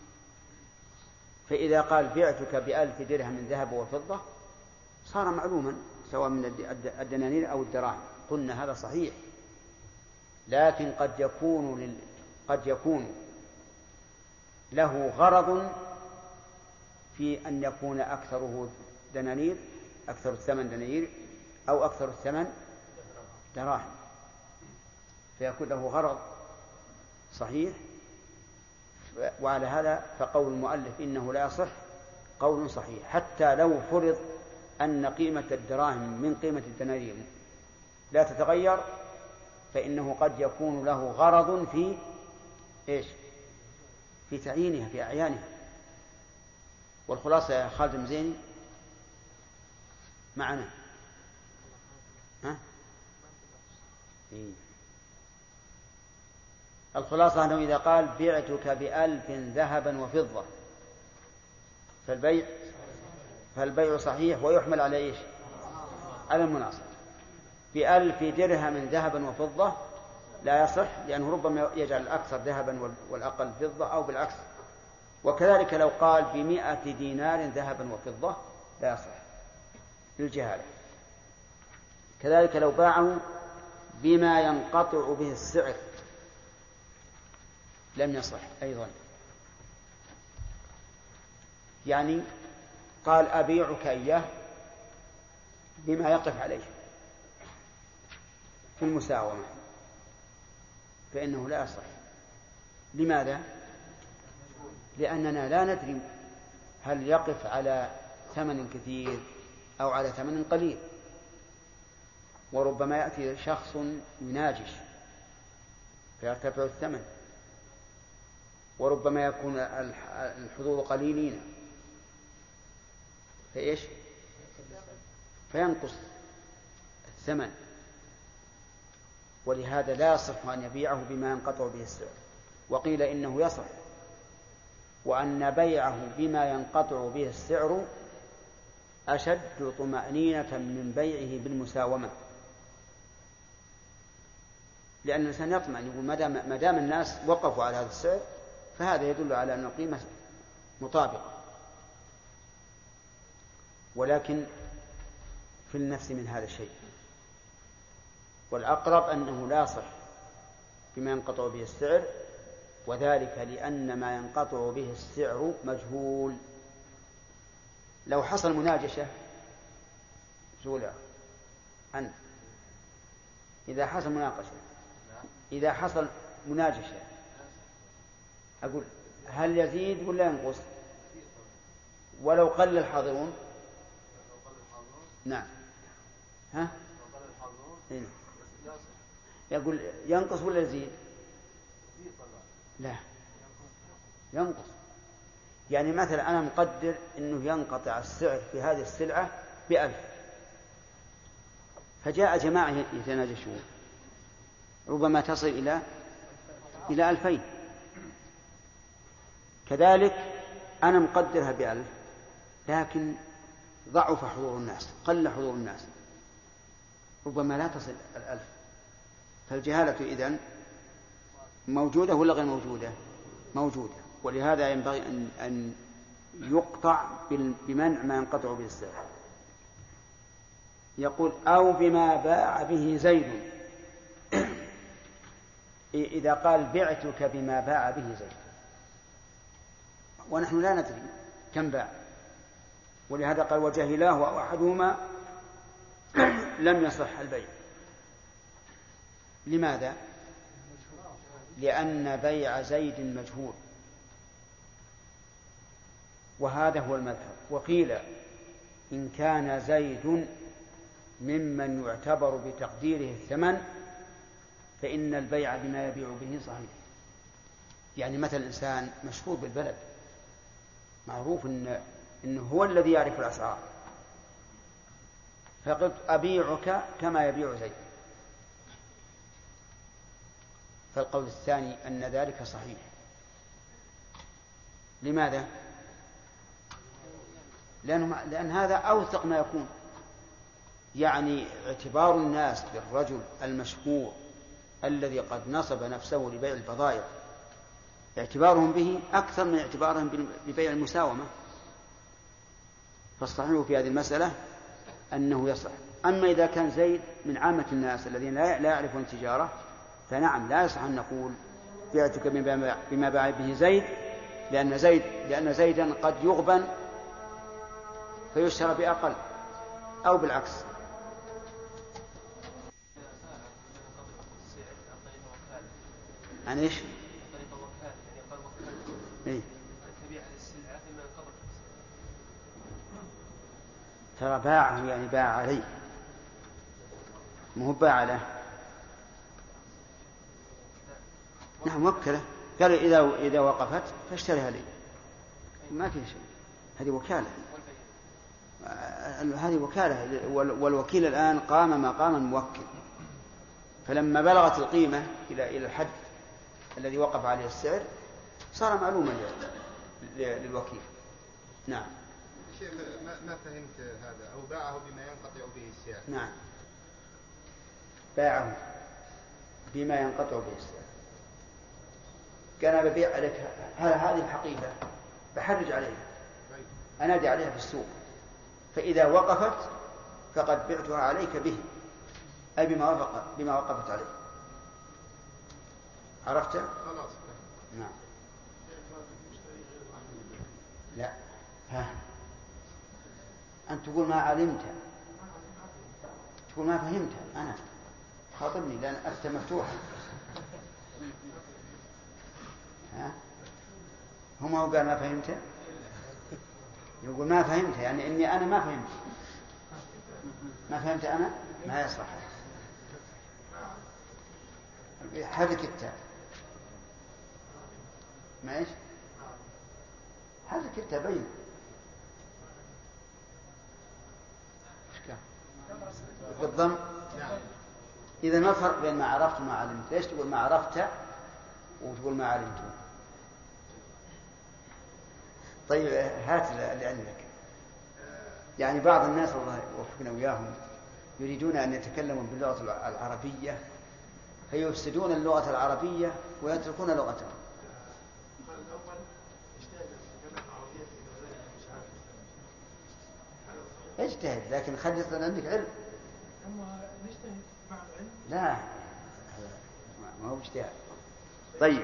فإذا قال بعتك ب1000 درهم ذهب وفضة صار معلوما سواء من الدنانير أو الدراهم، قلنا هذا صحيح. لكن قد يكون له غرض في أن يكون أكثره دنانير، أكثر الثمن دنانير، أو أكثر الثمن دراهم، فيكون له غرض صحيح. وعلى هذا فقول المؤلف إنه لا يصح قول صحيح، حتى لو فرض أن قيمة الدراهم من قيمة الدنانير لا تتغير، فإنه قد يكون له غرض في إيش؟ في تعيينها، في أعيانها. والخلاصة يا خالد المزيني معنا، الخلاصة أنه إذا قال بعتك ب1000 ذهبا وفضة فالبيع صحيح ويحمل على إيش؟ على المناصب. ب1000 درهم ذهبا وفضة لا يصح، لأنه ربما يجعل الأكثر ذهبا والأقل فضة، أو بالعكس. وكذلك لو قال ب100 دينار ذهبا وفضة لا يصح للجهالة. كذلك لو باعه بما ينقطع به السعر لم يصح أيضا. يعني قال أبيعك إياه بما يقف عليه في المساومة، فإنه لا يصح. لماذا؟ لأننا لا ندري هل يقف على ثمن كثير أو على ثمن قليل، وربما يأتي شخص يناجش فيرتفع الثمن، وربما يكون الحظوظ قليلين فإيش؟ فينقص الثمن. ولهذا لا يصح أن يبيعه بما ينقطع به السعر. وقيل إنه يصح، وأن بيعه بما ينقطع به السعر أشد طمأنينة من بيعه بالمساومة، لأن الإنسان يطمئن، يقول ما دام الناس وقفوا على هذا السعر فهذا يدل على أن القيمة مطابقة. ولكن في النفس من هذا الشيء، والأقرب أنه لا يصح بما ينقطع به السعر، وذلك لأن ما ينقطع به السعر مجهول. لو حصل مناجشة سؤال أنت إذا حصل مناقشة، إذا حصل مناجشة أقول هل يزيد ولا ينقص؟ ولو قل الحاضرون نعم ها إيه؟ يقول ينقص ولا يزيد؟ لا ينقص. يعني مثلا أنا مقدر أنه ينقطع السعر في هذه السلعة ب1000، فجاء جماعة يتناجشون ربما تصل إلى 2000. كذلك أنا مقدرها ب1000 لكن ضعف حضور الناس، قل حضور الناس، ربما لا تصل 1000. فالجهالة إذن موجودة ولا غير موجودة؟ موجودة. ولهذا ينبغي أن يقطع بمنع ما ينقطع به السعر. يقول أو بما باع به زيد. إذا قال بعتك بما باع به زيد ونحن لا ندري كم باع، ولهذا قال وجهلاه أو أحدهما لم يصح البيع. لماذا؟ لأن بيع زيد مجهول، وهذا هو المذهب. وقيل إن كان زيد ممن يعتبر بتقديره الثمن فإن البيع بما يبيع به صحيح. يعني مثل الإنسان مشهور بالبلد، معروف إنه هو الذي يعرف الأسعار، فقلت أبيعك كما يبيع زيد، فالقول الثاني أن ذلك صحيح. لماذا؟ لأن هذا أوثق ما يكون. يعني اعتبار الناس بالرجل المشهور الذي قد نصب نفسه لبيع البضائع، اعتبارهم به أكثر من اعتبارهم ببيع المساومة. فالصحيح في هذه المسألة أنه يصح. أما إذا كان زيد من عامة الناس الذين لا يعرفون التجارة فنعم لا يصح أن نقول بعتك بما باع به زيد، لأن زيدا قد يغبن فيشترى بأقل أو بالعكس. عن إيش؟ إيه؟ ترى باعه يعني باع عليه، مو باع له. نعم وكله، قال إذا وقفت فاشتريها لي، ما في شيء، هذه وكالة، هذه وكالة، والوكيل الآن قام مقام الموكل، فلما بلغت القيمة إلى الحد الذي وقف عليه السعر صار معلوما للوكيل. نعم. شيخ ما فهمت هذا. أو باعه بما ينقطع به السعر. نعم باعه بما ينقطع به السعر. كان ببيع عليك هذه الحقيبة بحرج عليها، أنادي عليها في السوق، فإذا وقفت فقد بعتها عليك به، أي بما وقفت عليه. عرفت؟ خلاص. نعم. لا ها أنت تقول ما علمت، تقول ما فهمت. أنا خاطبني لأن أنت مفتوحة. ها هم هو قال ما فهمت، يقول ما فهمت يعني إني أنا ما فهمت. ما فهمت أنا ما يصح. حرك التاء. ما إيش؟ حرك التاء بين. بالضم. إذا ما الفرق بين ما عرفت وما علمت؟ ليش تقول ما عرفت وتقول ما علمت؟ طيب هات لعلمك. يعني بعض الناس الله يوفقنا وياهم يريدون أن يتكلموا باللغة العربية فيفسدون اللغة العربية ويتركون لغتهم. اجتهد، لكن خلي يصير عندك علم. أما نجتهد مع العلم؟ لا ما هو اجتهاد. طيب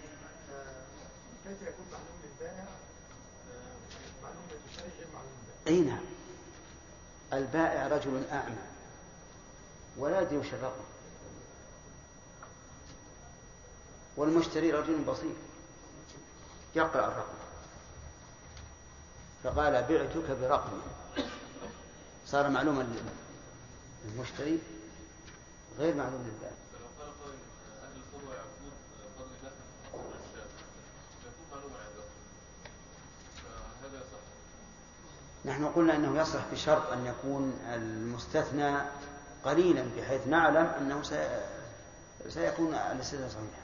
كيف يكون معلوم للبائع معلوم للمشتري غير معلوم للبائع؟ أي نعم. البائع رجل أعمى ولا يدري وش الرقم، والمشتري رجل بصير يقرأ الرقم، فقال بعتك برقم، صار معلوما للمشتري غير معلوم للبائع. فلو قال قائل أهل القدوة يعرفون فضل اللحم والشاة يكون معلومة عندهم، فهذا يصح. نحن قلنا أنه يصح بشرط أن يكون المستثنى قليلا بحيث نعلم أنه سيكون الاستثناء صحيحا.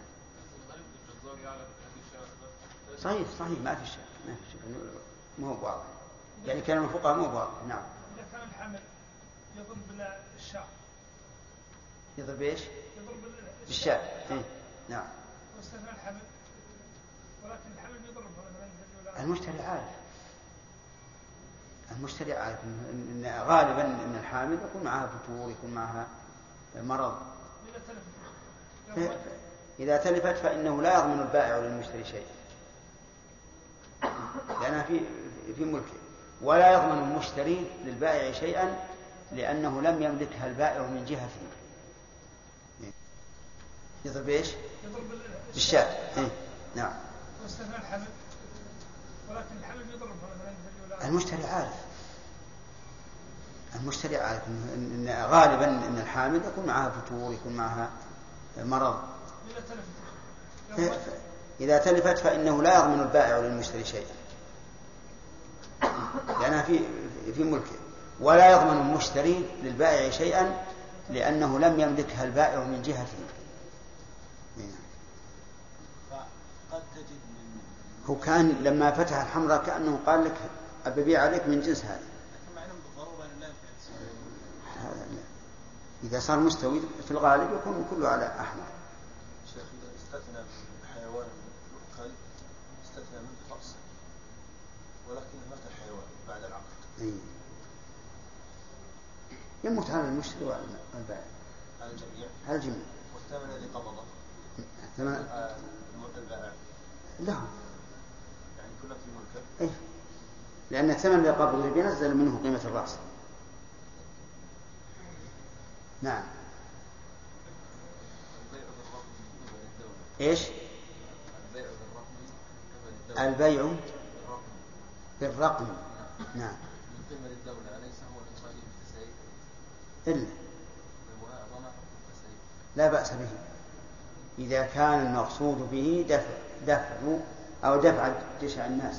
صحيح ما في شيء ما هو واضح، يعني كلام الفقهاء مو واضح. نعم. إذا كان الحمل يضرب الشاة. يضرب ايش؟ يضرب بالشاة. إيه؟ نعم. واستثنى الحمل، ولكن الحمل يضرب مثلا. المشتري عارف إن غالبا إن الحامل يكون معها فتور، يكون معها مرض. إذا تلفت فإنه لا يضمن البائع للمشتري شيء لأنها في ملكه، ولا يضمن المشتري للبائع شيئا لأنه لم يملكها البائع من جهته. يضرب ايش؟ يضرب بالشاة. إيه؟ نعم. واستثنى الحمل، ولكن الحمل يضرب مثلا. المشتري عارف إن غالبا إن الحامل يكون معها فتور، يكون معها مرض. إذا تلفت فإنه لا يضمن البائع للمشتري شيئا لأنها في ملكه، ولا يضمن المشتري للبائع شيئا لأنه لم يملكها البائع من جهته. هو كان لما فتح الحمراء كأنه قال لك أبيع عليك من جنس هذا. إذا صار مستوي في الغالب يكون كله على أحمر. شيخ إذا استثنى حيوان الكلب استثنى منه فأصل، ولكن مات الحيوان بعد العقد. يموت على المشتري والبائع. على الجميع. والثمن الذي قبضه ثمن البائع له، يعني كله في ملكه. إيه؟ لأن الثمن اللي قبضه بينزل منه قيمة الرأس. نعم. ايش؟ البيع بالرقم. نعم. من قبل الدولة أليس هو الإنصاري بالتسعير؟ إلا لا بأس به إذا كان المقصود به دفع جشع الناس.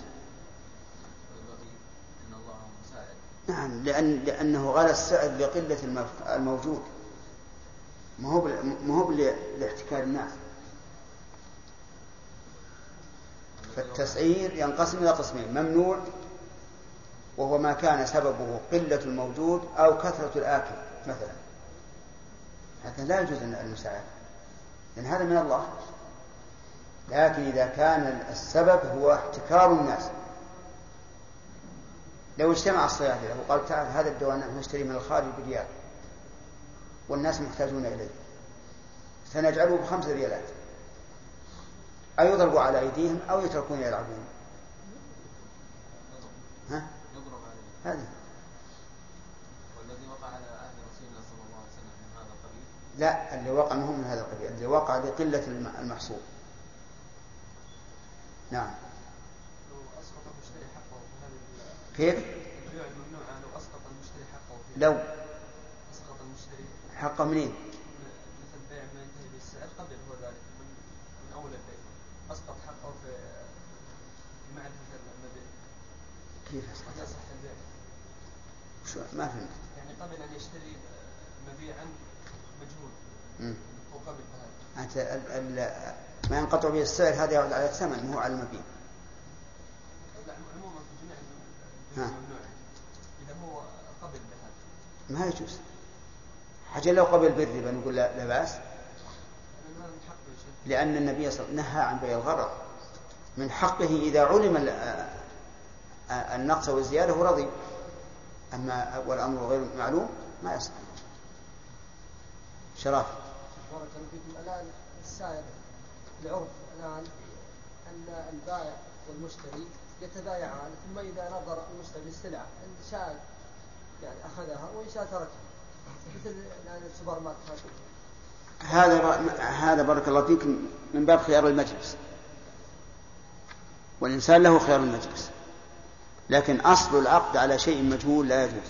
إن الله مساعد. نعم، لأنه غلى السعر لقلة الموجود، ما هو لاحتكار الناس. فالتسعير ينقسم إلى قسمين: ممنوع وهو ما كان سببه قلة الموجود أو كثرة الآكل مثلا، هذا لا يجوز المساعدة لأن هذا من الله. لكن إذا كان السبب هو احتكار الناس، لو اجتمع الصيادلة وقال تعال هذا الدواء نشتري من الخارج بريال والناس محتاجون إليه سنجعله ب5 ريالات، أو يضربوا على أيديهم أو يتركون يلعبون. ها؟ هذا والذي وقع على عهد رسول الله صلى الله عليه وسلم من هذا القبيل. لا، اللي وقع منهم من هذا القبيل، اللي وقع لقلة المحصول. نعم. لو أسقط المشتري حقه في هذه كيف؟ البيع الممنوع، لو أسقط المشتري حقه في لو أسقط المشتري حقه منين؟ مثل بيع ما ينتهي بالسعر قبل هو ذلك من أول البيع، أسقط حقه في معرفة المبيع. كيف أسقط؟ يصح البيع. شو ما فهمت؟ يعني قبل أن يشتري مبيعا مجهول وقبل بهذا. أنت ما ينقطع به السعر هذا يعود على الثمن مو على المبيع. لا عموما في جميع الممنوع إذا هو قبل بهذا ما يجوز. حاجة لو قبل بالربا نقول لا بأس، لأن النبي صلى الله عليه وسلم نهى عن بيع الغرر. من حقه إذا علم النقص والزيادة ورضي. أما والأمر غير معلوم ما يصح. شرف. بارك الله فيكم. الآن السائر العرف الآن أن البائع والمشتري يتبايعان، ثم إذا نظر المشتري للسلعة إن شاء يعني أخذها وإن شاء تركها، مثل الآن السوبر ماركت. هذا بارك الله فيك من باب خيار المجلس، والإنسان له خيار المجلس، لكن أصل العقد على شيء مجهول لا يجوز.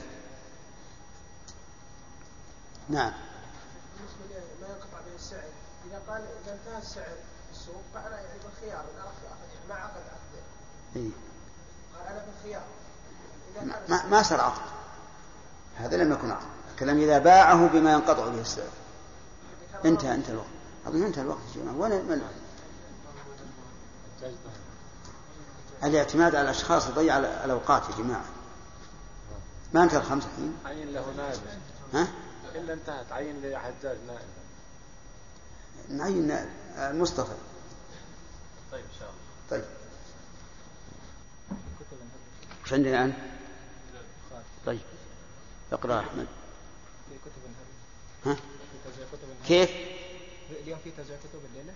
نعم. ما ينقطع به السعر، إذا انتهى السعر في السوق فأنا يعني بالخيار ما عقد عقد. إيه؟ قال أنا بالخيار. ما صار عقد، هذا لم يكن عقد. الكلام إذا باعه بما ينقطع به السعر. انتهى الوقت. أظن انتهى الوقت يا جماعة. وين الاعتماد على الأشخاص يضيع الأوقات يا جماعة. ما انتهى الخمسة الحين. عين له نائب. ها؟ إلا انتهت عين لحجاج نائب. نعين نائب مصطفى. طيب إن شاء الله. طيب. وش عندنا الآن؟ طيب. اقرأ أحمد. ها؟ كيف؟ اليوم في توزيع كتب الليلة.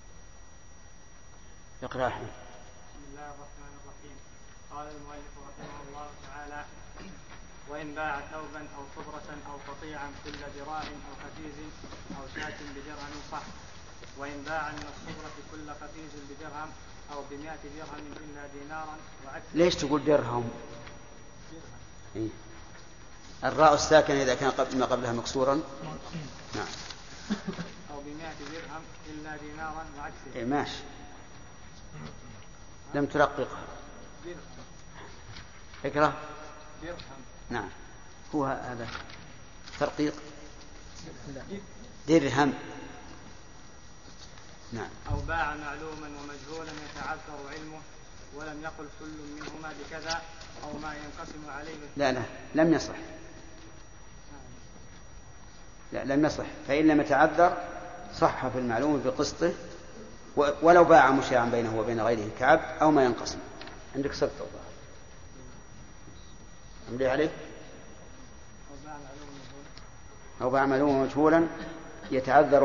اقرأ أحمد. بسم الله الرحمن الرحيم. قال المؤلف رحمه الله تعالى: وإن باع ثوبا أو خضرة أو قطيعا كل ذراع أو خفيز أو شاة بدرهم صح. وإن باع من الخضرة كل خفيز بدرهم أو ب100 درهم إلا دينارا وعكس. ليش تقول درهم؟ إيه؟ الراء الساكنة إذا كان ما قبلها مكسورا. نعم. أو ب100 درهم إلا دينارا وعكسه. إيه ماشي. لم ترققها. اقرأ. درهم. نعم. هو هذا ترقيق. درهم. نعم. أو باع معلوما ومجهولا يتعذر علمه ولم يقل كل منهما بكذا أو ما ينقسم عليه. لا لم يصح. لا لم يصح. فإن لم يتعذر صح في المعلوم بقسطه ولو باع مشاعا بينه وبين غيره كعب أو ما ينقسم. عندك صدق الله أملي عليك. أو باع معلوما مجهولا يتعذر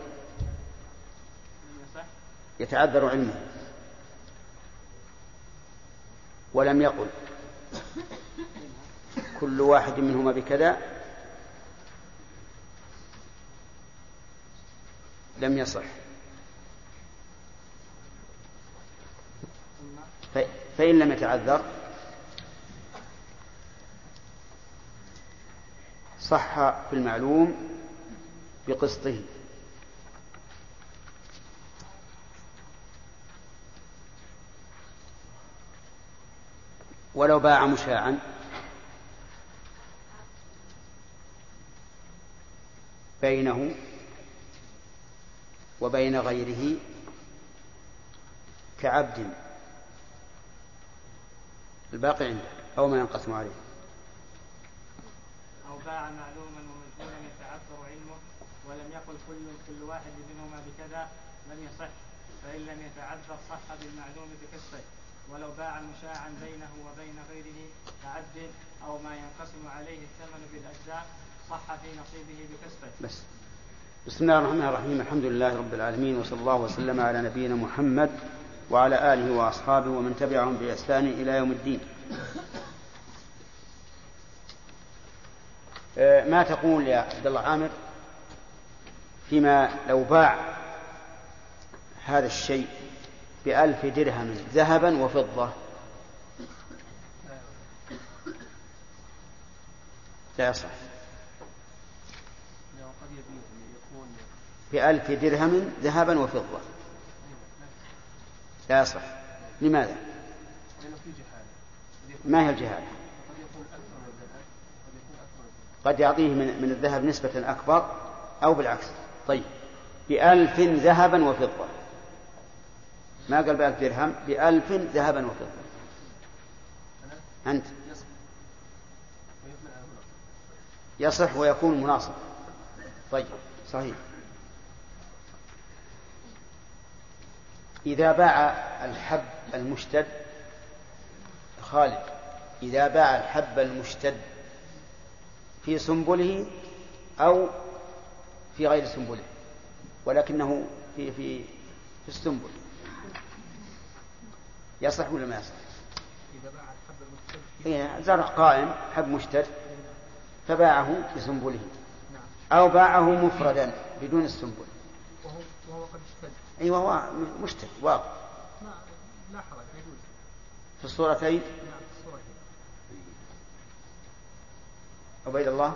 علمه ولم يقل كل واحد منهما بكذا لم يصح. فإن لم يتعذر صح في المعلوم بقسطه. ولو باع مشاعا بينه وبين غيره كعبد الباقي عنده أو ما ينقسم عليه. أو باع معلوما ومجهولا يتعذر علمه ولم يقل كل واحد منهما بكذا لم يصح. فإن لم يتعذر صح بالمعلوم بكسبه. ولو باع مشاعا بينه وبين غيره كعبد أو ما ينقسم عليه الثمن بالأجزاء صح في نصيبه بكسبه. بس. بسم الله الرحمن الرحيم. الحمد لله رب العالمين، وصلى الله وسلم على نبينا محمد وعلى آله وأصحابه ومن تبعهم بإحسان إلى يوم الدين. ما تقول يا عبد الله عامر فيما لو باع هذا الشيء ب1000 درهم ذهبا وفضة؟ لا يصح. ب1000 درهم ذهبا وفضة لا يصح. لماذا؟ ما هي الجهالة؟ قد يعطيه من الذهب نسبة أكبر أو بالعكس. طيب ب1000 ذهبا وفضة، ما قال ب1000 درهم، ب1000 ذهبا وفضة. أنت يصح ويكون مناصب. طيب صحيح. إذا باع الحب المشتد خالد، إذا باع الحب المشتد في سنبله أو في غير سنبله، ولكنه في السنبل، يصح ولا ما يصح؟ زرع قائم حب مشتد فباعه بسنبله، أو باعه مفردا بدون السنبل، وهو قد اشتد. أيوة هو مشتد واضح لا حرج يجوز في الصورتين. نعم في الصورتين. عبيد الله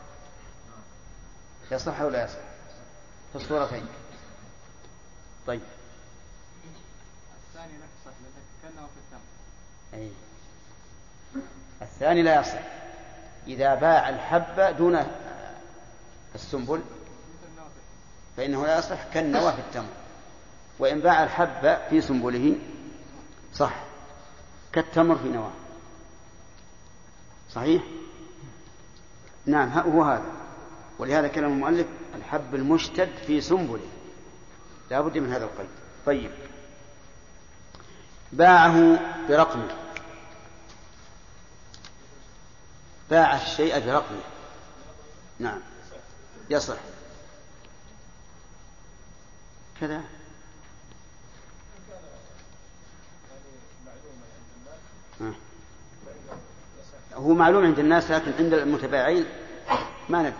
يصح ولا يصح في الصورتين؟ طيب الثاني لا يصح لأنه في الثمن. أي الثاني لا يصح إذا باع الحب دون السنبل فإنه لا يصح كالنوى في التمر، وإن باع الحب في سنبله صح كالتمر في نواه. صحيح؟ نعم هو هذا، ولهذا كلام المؤلف الحب المشتد في سنبله، لا بد من هذا القيد. طيب باعه برقمه، باع الشيء برقمه، نعم يصح كذا. هو معلوم عند الناس لكن عند المتباعين ما ندري.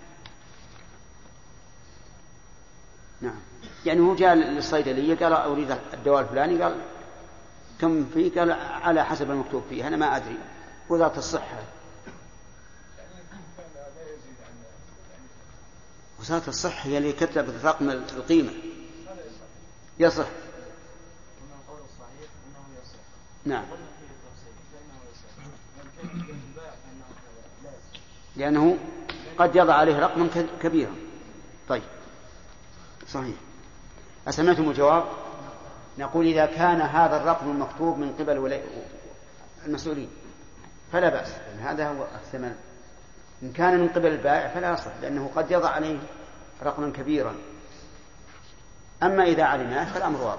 نعم يعني هو جاء للصيدلية قال أريد الدواء الفلاني، قال كم فيه؟ قال على حسب المكتوب فيه، أنا ما أدري وزارة الصحة. وزارة الصحة هي اللي كتبت رقم القيمة. يصح. نعم لأنه قد يضع عليه رقما كبيرا. طيب صحيح. أسمعتم الجواب؟ نقول إذا كان هذا الرقم المكتوب من قبل المسؤولين فلا بأس، هذا هو الثمن. إن كان من قبل البائع فلا يصح لأنه قد يضع عليه رقما كبيرا. أما إذا علمناه فالأمر واضح.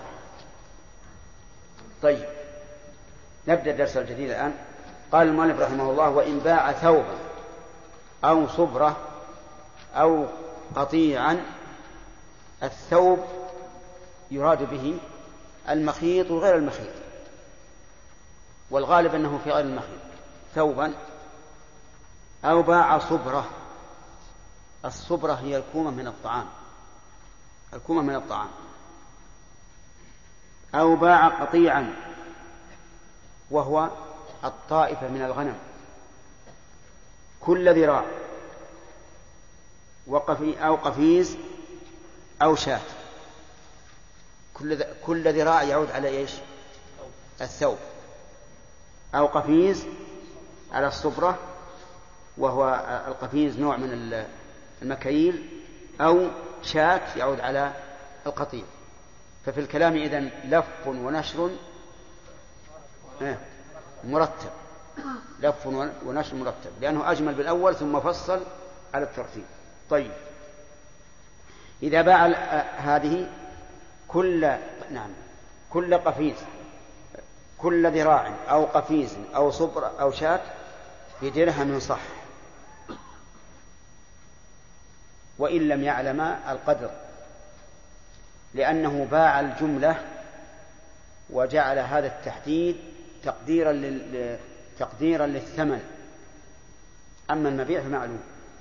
طيب نبدأ الدرس الجديد الآن. قال المؤلف رحمه الله: وإن باع ثوبا أو صبرة أو قطيعا. الثوب يراد به المخيط وغير المخيط، والغالب أنه في غير المخيط. ثوبا. أو باع صبرة. الصبرة هي الكومة من الطعام، الكومة من الطعام. أو باع قطيعا وهو الطائفة من الغنم، كل ذراع، أو قفيز أو شاة. كل ذراع يعود على إيش؟ الثوب. أو قفيز على الصبرة وهو القفيز نوع من المكاييل، أو شاة يعود على القطيع. ففي الكلام إذن لف ونشر مرتب، لف ونشر مرتب، لأنه أجمل بالأول ثم فصل على الترتيب. طيب إذا باع هذه كل قفيز، كل ذراع أو قفيز أو صبر أو شاة بدرهم صح، وإن لم يعلم القدر، لأنه باع الجملة وجعل هذا التحديد تقديرا للثمن. أما المبيع فمعلوم.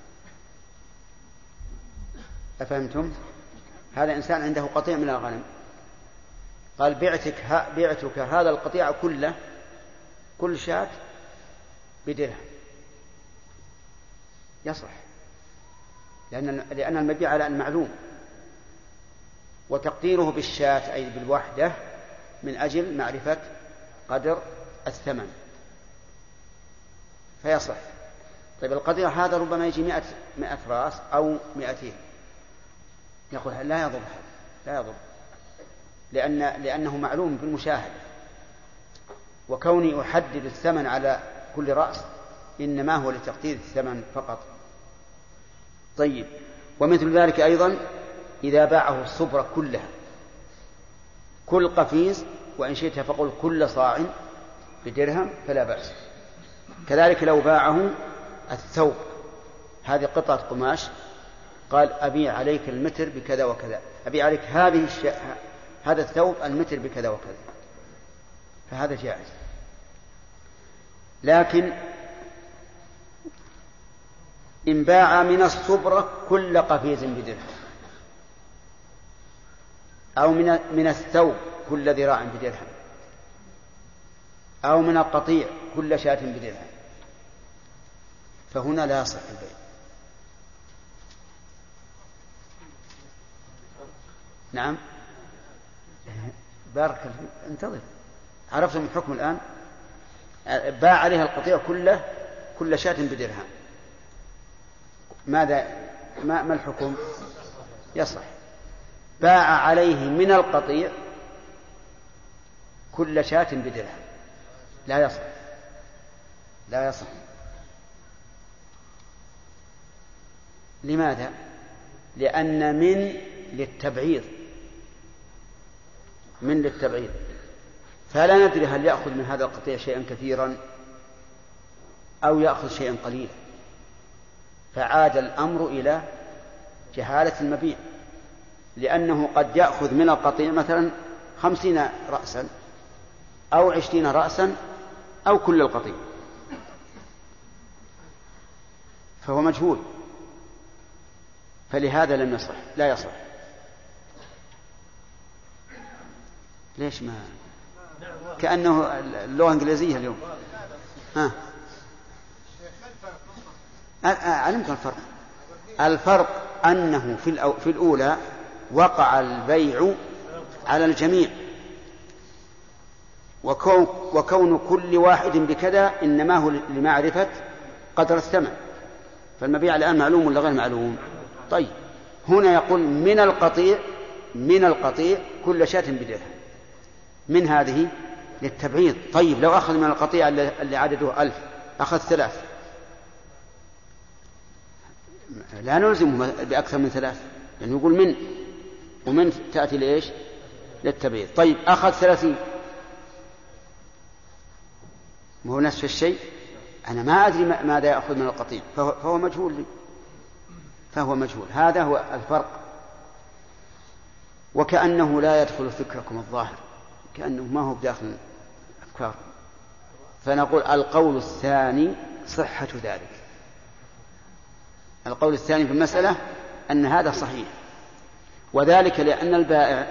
أفهمتم؟ هذا إنسان عنده قطيع من الغنم، قال بعتك هذا القطيع كله، كل شاة بدرهم، يصح، لأن المبيع على المعلوم، وتقديره بالشاة أي بالوحدة من أجل معرفة قدر الثمن فيصح. طيب القطيع هذا ربما يجي 100 راس أو 200، يقول لا يضر هذا، لا يضر، لأنه معلوم بالمشاهدة، وكوني أحدد الثمن على كل رأس إنما هو لتقدير الثمن فقط. طيب ومثل ذلك أيضا إذا باعه الصبرة كلها، كل قفيز، وإن شئت فقل كل صاع بدرهم فلا بأس. كذلك لو باعه الثوب هذه قطعة قماش، قال أبيع عليك المتر بكذا وكذا، أبيع عليك هذا الثوب المتر بكذا وكذا، فهذا جائز. لكن إن باع من الصبرة كل قفيز بدرهم، أو من الثوب كل ذراع بدرهم، أو من القطيع كل شاة بدرهم، فهنا لا يصح البيع. نعم، بارك الله، انتظر، عرفتم الحكم الآن. باع عليها القطيع كل شاة بدرهم، ماذا ما الحكم؟ يصح. باع عليه من القطيع كل شاة بدرهم، لا يصح، لا يصح. لماذا؟ لأن من للتبعيض، من للتبعيض، فلا ندري هل يأخذ من هذا القطيع شيئا كثيرا أو يأخذ شيئا قليلا، فعاد الأمر إلى جهالة المبيع، لأنه قد يأخذ من القطيع مثلا 50 رأسا أو 20 رأسا أو كل القطيع، فهو مجهول، فلهذا لم يصح، لا يصح. ليش ما كأنه اللغة الإنجليزية اليوم؟ علمت الفرق. الفرق أنه في الأولى وقع البيع على الجميع، وكون كل واحد بكذا إنما هو لمعرفة قدر الثمن، فالمبيع الآن معلوم ولا غير معلوم؟ طيب، هنا يقول من القطيع كل شاة بدرهم، من هذه للتبعيض. طيب، لو أخذ من القطيع اللي عدده 1000 أخذ 3، لا نلزمه بأكثر من 3، لأنه يعني يقول ومن تأتي لإيش؟ للتبعيض. طيب، أخذ 30، وهو نفس الشيء، أنا ما أدري ماذا يأخذ من القطيع، فهو مجهول لي، فهو مجهول. هذا هو الفرق. وكأنه لا يدخل فكركم الظاهر، كأنه ما هو بداخل أفكار. فنقول القول الثاني صحة ذلك. القول الثاني في المسألة أن هذا صحيح، وذلك لأن البائع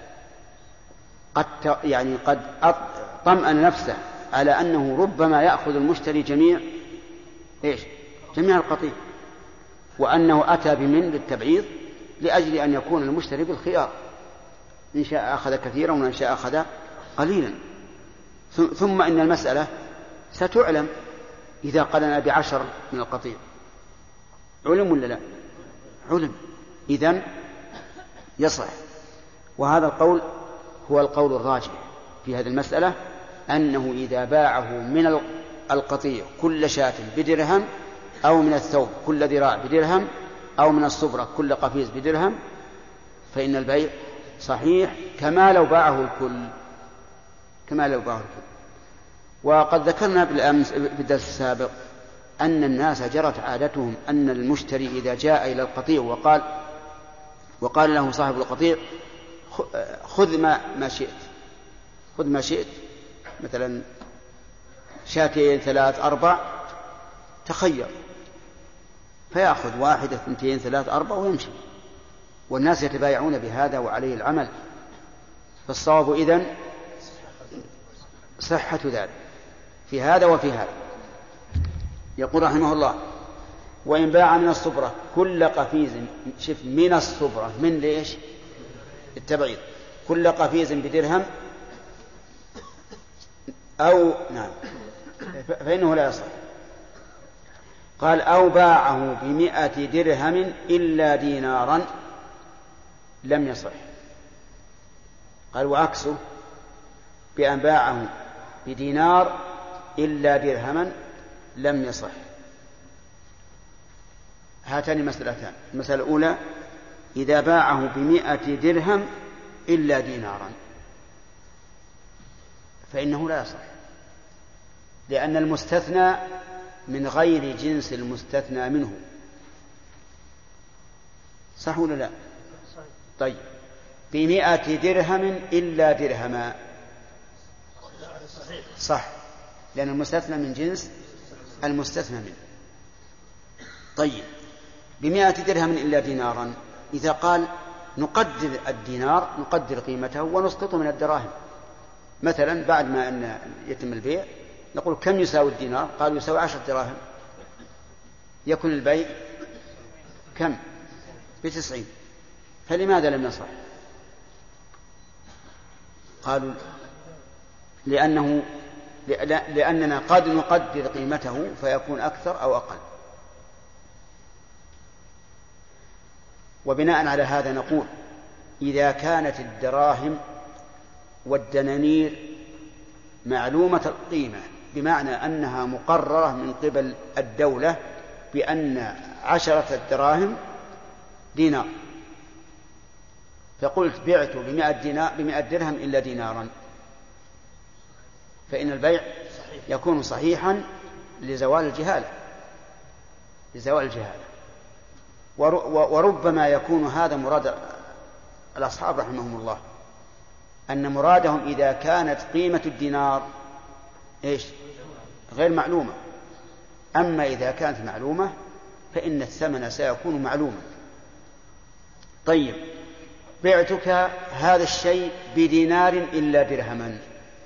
قد طمأن نفسه على أنه ربما يأخذ المشتري جميع القطيع، وأنه أتى بمن للتبعيض لأجل أن يكون المشتري بالخيار، إن شاء أخذ كثيرا وإن شاء أخذ قليلا. ثم إن المسألة ستعلم إذا قلنا ب10 من القطيع، علم ولا لا؟ علم، إذن يصح. وهذا القول هو القول الراجح في هذه المسألة، أنه إذا باعه من القطيع كل شاة بدرهم، أو من الثوب كل ذراع بدرهم، أو من الصبرة كل قفيز بدرهم، فإن البيع صحيح كما لو باعه الكل. وقد ذكرنا بالأمس في الدرس السابق أن الناس جرت عادتهم أن المشتري إذا جاء إلى القطيع وقال له صاحب القطيع خذ ما شئت، مثلا 2 3 4، تخير، فيأخذ 1 2 3 4 ويمشي، والناس يتبايعون بهذا وعليه العمل. فالصواب إذن صحة ذلك في هذا وفي هذا. يقول رحمه الله: وإن باع من الصبرة كل قفيز، من الصبرة، من ليش؟ التبعيض، كل قفيز بدرهم، أو نعم، فإنه لا يصح. قال: أو باعه ب100 درهم إلا دينارا لم يصح. قال: وعكسه بأن باعه بدينار إلا درهما لم يصح. هاتان مسألتان. المسألة الأولى: إذا باعه ب100 درهم إلا دينارا، فإنه لا يصح، لأن المستثنى من غير جنس المستثنى منه، صح ولا لا؟ طيب 100 درهم إلا درهما، صح، لأن المستثنى من جنس المستثنى منه. طيب 100 درهم إلا دينارا، إذا قال نقدر الدينار، نقدر قيمته ونسقطه من الدراهم. مثلا بعد ما أن يتم البيع نقول كم يساوي الدينار؟ قالوا يساوي 10 دراهم، يكون البيع كم؟ ب90. فلماذا لم يصح؟ قالوا لأننا قد نقدر قيمته فيكون أكثر أو أقل. وبناء على هذا نقول إذا كانت الدراهم والدنانير معلومة القيمة، بمعنى أنها مقررة من قبل الدولة بأن 10 دراهم دينار، فقلت بعت ب100 درهم إلا دينارا، فإن البيع يكون صحيحا لزوال الجهالة. وربما يكون هذا مراد الأصحاب رحمهم الله، أن مرادهم إذا كانت قيمة الدينار غير معلومة، أما إذا كانت معلومة فإن الثمن سيكون معلوما. طيب بعتك هذا الشيء بدينار إلا درهما،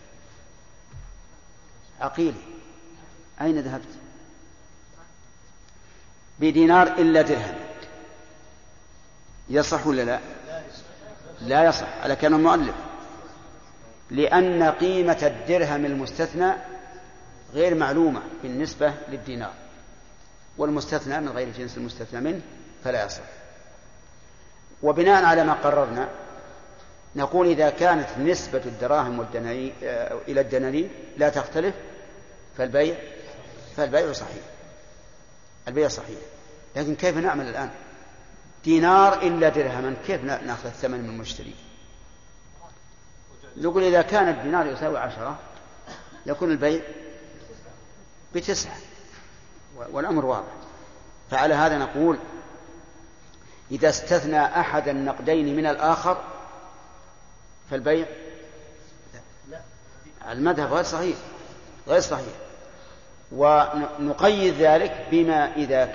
عقيلي أين ذهبت؟ بدينار إلا درهم، يصح ولا لا؟ لا يصح على كلام المؤلف، لأن قيمة الدرهم المستثنى غير معلومة بالنسبة للدينار، والمستثنى من غير جنس المستثنى منه فلا يصح. وبناء على ما قررنا نقول إذا كانت نسبة الدراهم إلى الدنانير لا تختلف فالبيع صحيح، البيع صحيح. لكن كيف نعمل الآن؟ دينار إلا درهما، كيف نأخذ الثمن من المشتري؟ نقول إذا كان الدينار يساوي 10 يكون البيع ب9، والأمر واضح. فعلى هذا نقول إذا استثنى أحد النقدين من الآخر فالبيع المذهب غير صحيح. ونقيد ذلك بما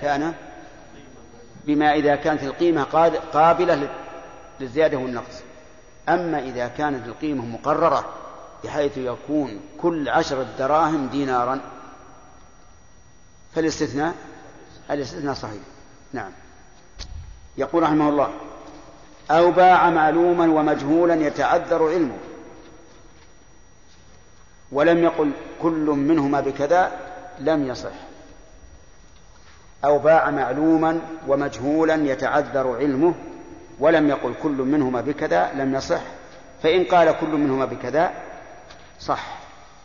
إذا كانت القيمة قابلة للزيادة والنقص. أما إذا كانت القيمة مقررة بحيث يكون كل 10 دراهم دينارا فالاستثناء صحيح. نعم. يقول رحمه الله: أو باع معلوما ومجهولا يتعذر علمه ولم يقل كل منهما بكذا لم يصح. أو باع معلوما ومجهولا يتعذر علمه ولم يقل كل منهما بكذا لم يصح. فإن قال كل منهما بكذا صح.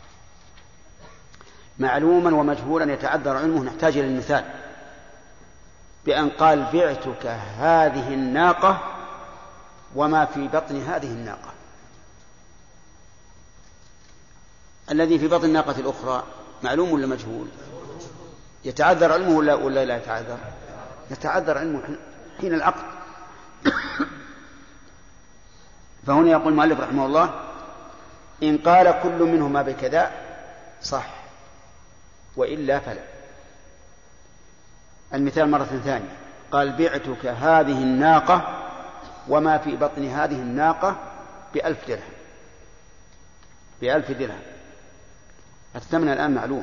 معلوما ومجهولا يتعذر علمه نحتاج إلى المثال، بأن قال بعتك هذه الناقة وما في بطن هذه الناقة. الذي في بطن الناقة الأخرى معلوم ولا مجهول؟ يتعذر علمه ولا لا يتعذر؟ يتعذر علمه حين العقد. فهنا يقول المؤلف رحمه الله: إن قال كل منهما بكذا صح، وإلا فلا. المثال مرة ثانية: قال بعتك هذه الناقة وما في بطن هذه الناقة ب1000 درهم. ب1000 درهم. الثمن الآن معلوم.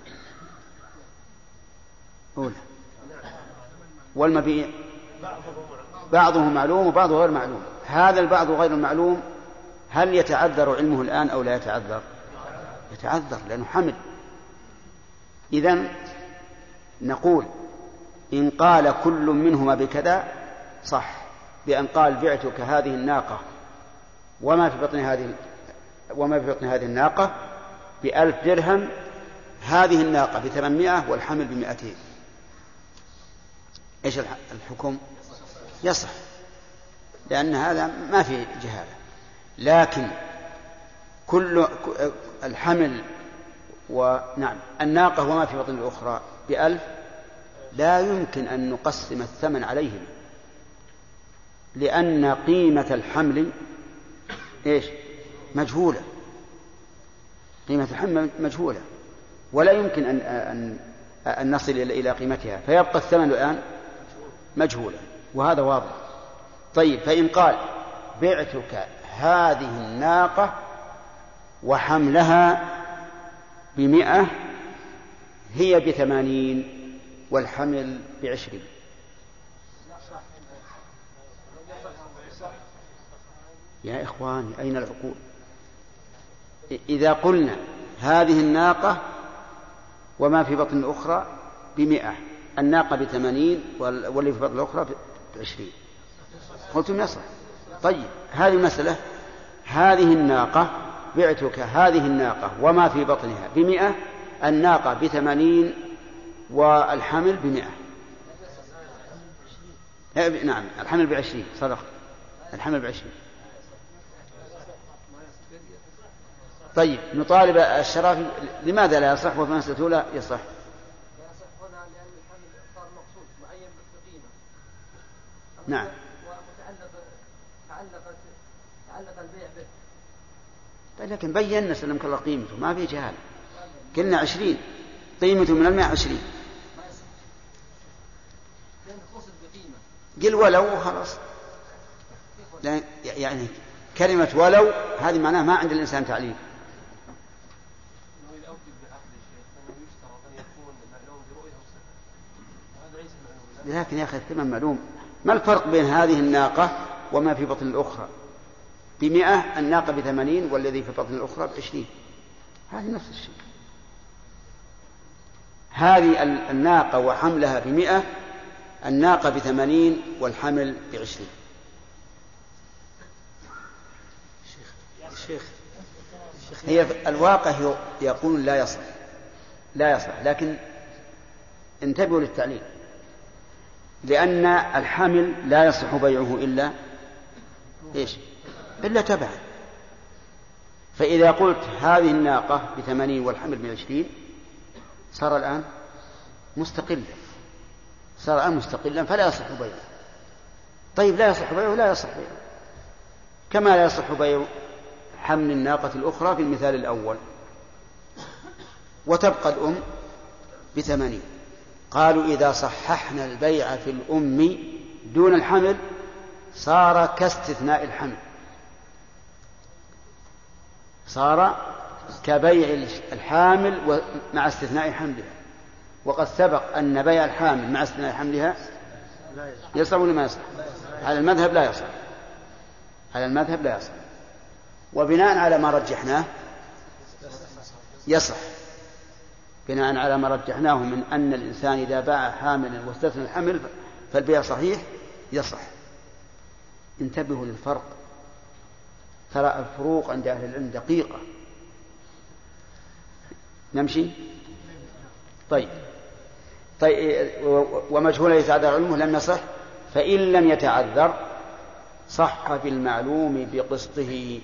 والمبيع بعضه معلوم وبعضه غير معلوم. هذا البعض غير المعلوم هل يتعذر علمه الآن أو لا يتعذر؟ يتعذر لأنه حمل. إذن نقول إن قال كل منهما بكذا صح، بأن قال بعتك هذه الناقة وما في بطن هذه الناقة ب1000 درهم، هذه الناقة ب800 والحمل ب200. إيش الحكم؟ يصح، لأن هذا ما في جهالة. لكن كل الحمل الناقة وما في بطن الأخرى ب1000 لا يمكن أن نقسم الثمن عليهم، لأن قيمة الحمل إيش؟ مجهولة. قيمة الحمل مجهولة ولا يمكن أن نصل إلى قيمتها، فيبقى الثمن الآن مجهولا، وهذا واضح. طيب، فإن قال بعتك هذه الناقة وحملها 100 هي 80 والحمل 20، يا إخواني أين العقول؟ إذا قلنا هذه الناقة وما في بطن الأخرى 100، الناقة 80 واللي في بطن الأخرى 20، قلتم يصح. طيب، هذه المسألة، هذه الناقة بعتك هذه الناقة وما في بطنها 100، الناقة 80 والحمل 100. نعم، الحمل 20، صدق، الحمل 20. طيب، نطالب الشرافي لماذا لا يصح وفي مسألته لا يصح؟ لا يصح هنا لأن الحمل صار مقصود معين بقيمة. نعم. تعلق البيع به. طيب، لكن بينا سلمك الله قيمته، ما في جهال. قلنا 20 قيمته من 120. قل ولو خلاص. يعني كلمة ولو هذه معناها ما عند الإنسان تعليل. لكن يا أخي الثمن معلوم. ما الفرق بين هذه الناقة وما في بطن الأخرى؟ 100 الناقة 80 والذي في بطن الأخرى 20، هذه نفس الشيء. هذه الناقة وحملها 100، الناقة 80 والحمل 20. شيخ هي الواقع يقول لا يصح، لا يصح، لكن انتبهوا للتعليل، لأن الحمل لا يصح بيعه إلا إيش؟ إلا تبعا. فإذا قلت هذه الناقة 80 والحمل 20 صار الآن مستقلا، فلا يصح بيعه. طيب، لا يصح بيعه، لا يصح بيعه، كما لا يصح بيع حمل الناقة الأخرى في المثال الأول. وتبقى الأم 80. قالوا إذا صححنا البيع في الأم دون الحمل صار كاستثناء الحمل، صار كبيع الحامل مع استثناء حملها. وقد سبق أن بيع الحامل مع استثناء حملها يصح ولا ما يصح؟ على المذهب لا يصح، على المذهب لا يصح. وبناء على ما رجحناه يصح، بناء على ما رجحناه من أن الإنسان إذا باع حاملا واستثنى الحمل فالبيع صحيح يصح. انتبهوا للفرق، ترى الفروق عند أهل العلم دقيقة. نمشي. طيب، ومجهول يتعذر علمه لم يصح، فإن لم يتعذر صح بالمعلوم بقسطه.